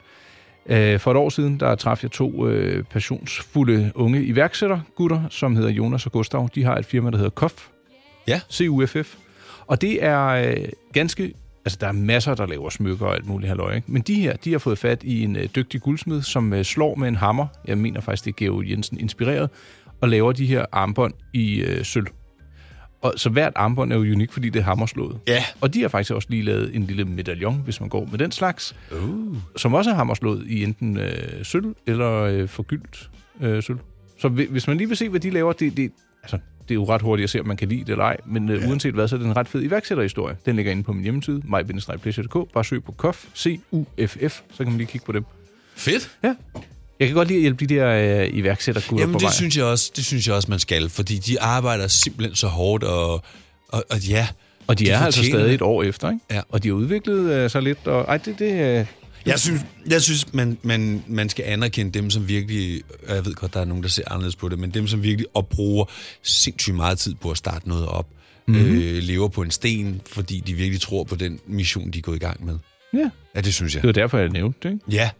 For et år siden, der traf jeg to øh, passionsfulde unge iværksættergutter, som hedder Jonas og Gustav. De har et firma, der hedder K U F. Ja. C U F F. Og det er øh, ganske... Altså, der er masser, der laver smykker og alt muligt halløj, ikke? Men de her, de har fået fat i en øh, dygtig guldsmed, som øh, slår med en hammer. Jeg mener faktisk, det er Georg Jensen inspireret. Og laver de her armbånd i øh, sølv. Og så hvert armbånd er jo unik, fordi det er hammerslået. Ja. Og de har faktisk også lige lavet en lille medaljon, hvis man går med den slags. Uh. Som også er hammerslået i enten øh, sølv eller øh, forgyldt øh, sølv. Så hvis man lige vil se, hvad de laver, det, det, altså, det er jo ret hurtigt at se, om man kan lide det eller ej. Men øh, ja. Uanset hvad, så er det en ret fed iværksætterhistorie. Den ligger inde på min hjemmeside, my bindestreg pleasure punktum d k. Bare søg på K U F, C U F F, så kan man lige kigge på dem. Fedt. Ja. Jeg kan godt lide at hjælpe de der øh, iværksættergutter Jamen, på det vej. synes jeg også, det synes jeg også, man skal, fordi de arbejder simpelthen så hårdt, og, og, og ja... Og de, de er altså stadig et år efter, ikke? Ja. Og de har udviklet øh, sig lidt, og ej, det... det øh, jeg synes, jeg synes man, man, man skal anerkende dem, som virkelig... Jeg ved godt, der er nogen, der ser anderledes på det, men dem, som virkelig opbruger sindssygt meget tid på at starte noget op, mm-hmm. øh, lever på en sten, fordi de virkelig tror på den mission, de er gået i gang med. Ja. Ja, det synes jeg. Det var derfor, jeg nævnte det, ikke? Ja.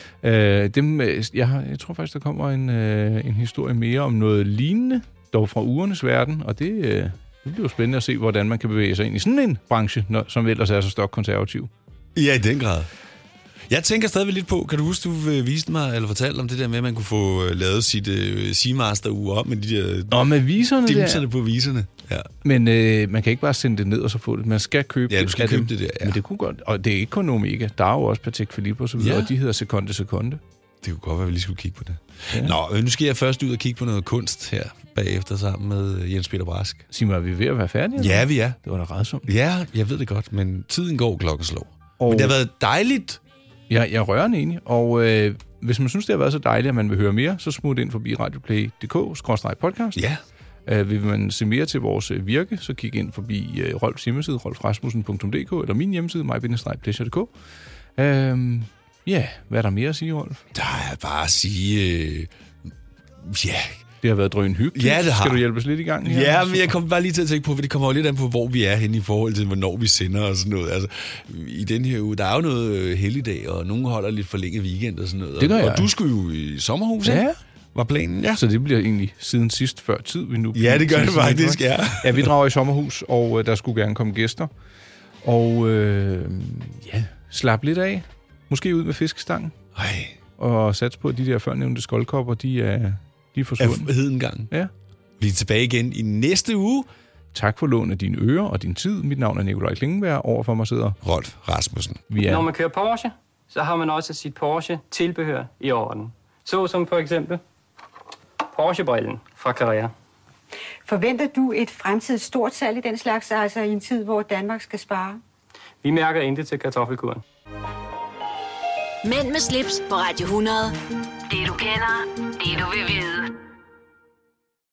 Øh, dem, jeg, har, jeg tror faktisk, der kommer en, øh, en historie mere om noget lignende, dog fra ugernes verden, og det, øh, det bliver jo spændende at se, hvordan man kan bevæge sig ind i sådan en branche, når, som ellers er så stokkonservativ. Ja, i den grad. Jeg tænker stadigvæk lidt på, kan du huske, du viste mig, eller fortalte om det der med, at man kunne få lavet sit uh, Seamaster-ur op med de der... Nå, med viserne der. på viserne. Ja. Men øh, man kan ikke bare sende det ned og så få det. Man skal købe ja, det. du skal købe dem. det der, ja. Men det kunne godt. Og det er ikke kun Omega. Der er jo også Patek Philippe og så videre, ja. Og de hedder Seconde Seconde. Det kunne godt være, at vi lige skulle kigge på det. Ja. Nå, nu skal jeg først ud og kigge på noget kunst her bagefter sammen med Jens Peter Brask. Sig mig, er vi ved at være færdige? Ja, vi er. Det var da rædsomt. Ja, jeg ved det godt, men tiden går, klokken slår. Og... Men det har været dejligt. Ja, jeg er rørende enig, og øh, hvis man synes, det har været så dejligt, at man vil høre mere, så smut ind forbi radioplay punktum d k skråstreg podcast. Ja. Uh, vil man se mere til vores uh, virke, så kig ind forbi uh, Rolfs hjemmeside, rolf rasmussen punktum d k, eller min hjemmeside, my bindestreg pleasure punktum d k. Ja, uh, yeah, hvad er der mere at sige, Rolf? Der er bare at sige... Øh... Ja... Det har været drøn hyggeligt. Ja, det har. Skal du hjælpe os lidt i gang her? Ja, men jeg kommer bare lige til at tænke på, for det kommer jo lidt an på, hvor vi er henne i forhold til, hvornår vi sender og sådan noget. Altså, i den her uge, der er jo noget helligdag, og nogen holder lidt forlænget weekend og sådan noget. Det gør og, jeg. Og du skulle jo i sommerhus, ja. Var planen, ja. Så det bliver egentlig siden sidst før tid, vi nu... Ja, det gør det faktisk, ja. Ja, vi drager i sommerhus, og uh, der skulle gerne komme gæster. Og øh, ja, slap lidt af. Måske ud med fiskestangen. Ej. Og sats på, at de der førnævnte skoldkopper, de er... De er forsvundet. Af hedengang. Ja. Vi er tilbage igen i næste uge. Tak for lån af dine ører og din tid. Mit navn er Nikolaj Klingenberg. Overfor mig sidder Rolf Rasmussen. Vi er... Når man kører Porsche, så har man også sit Porsche-tilbehør i orden. Så som for eksempel Porsche-brillen fra Carrera. Forventer du et fremtidigt stort salg i den slags, altså i en tid, hvor Danmark skal spare? Vi mærker intet til kartoffelkuren. Mænd med slips på Radio hundrede. Det du kender, det du vil vide.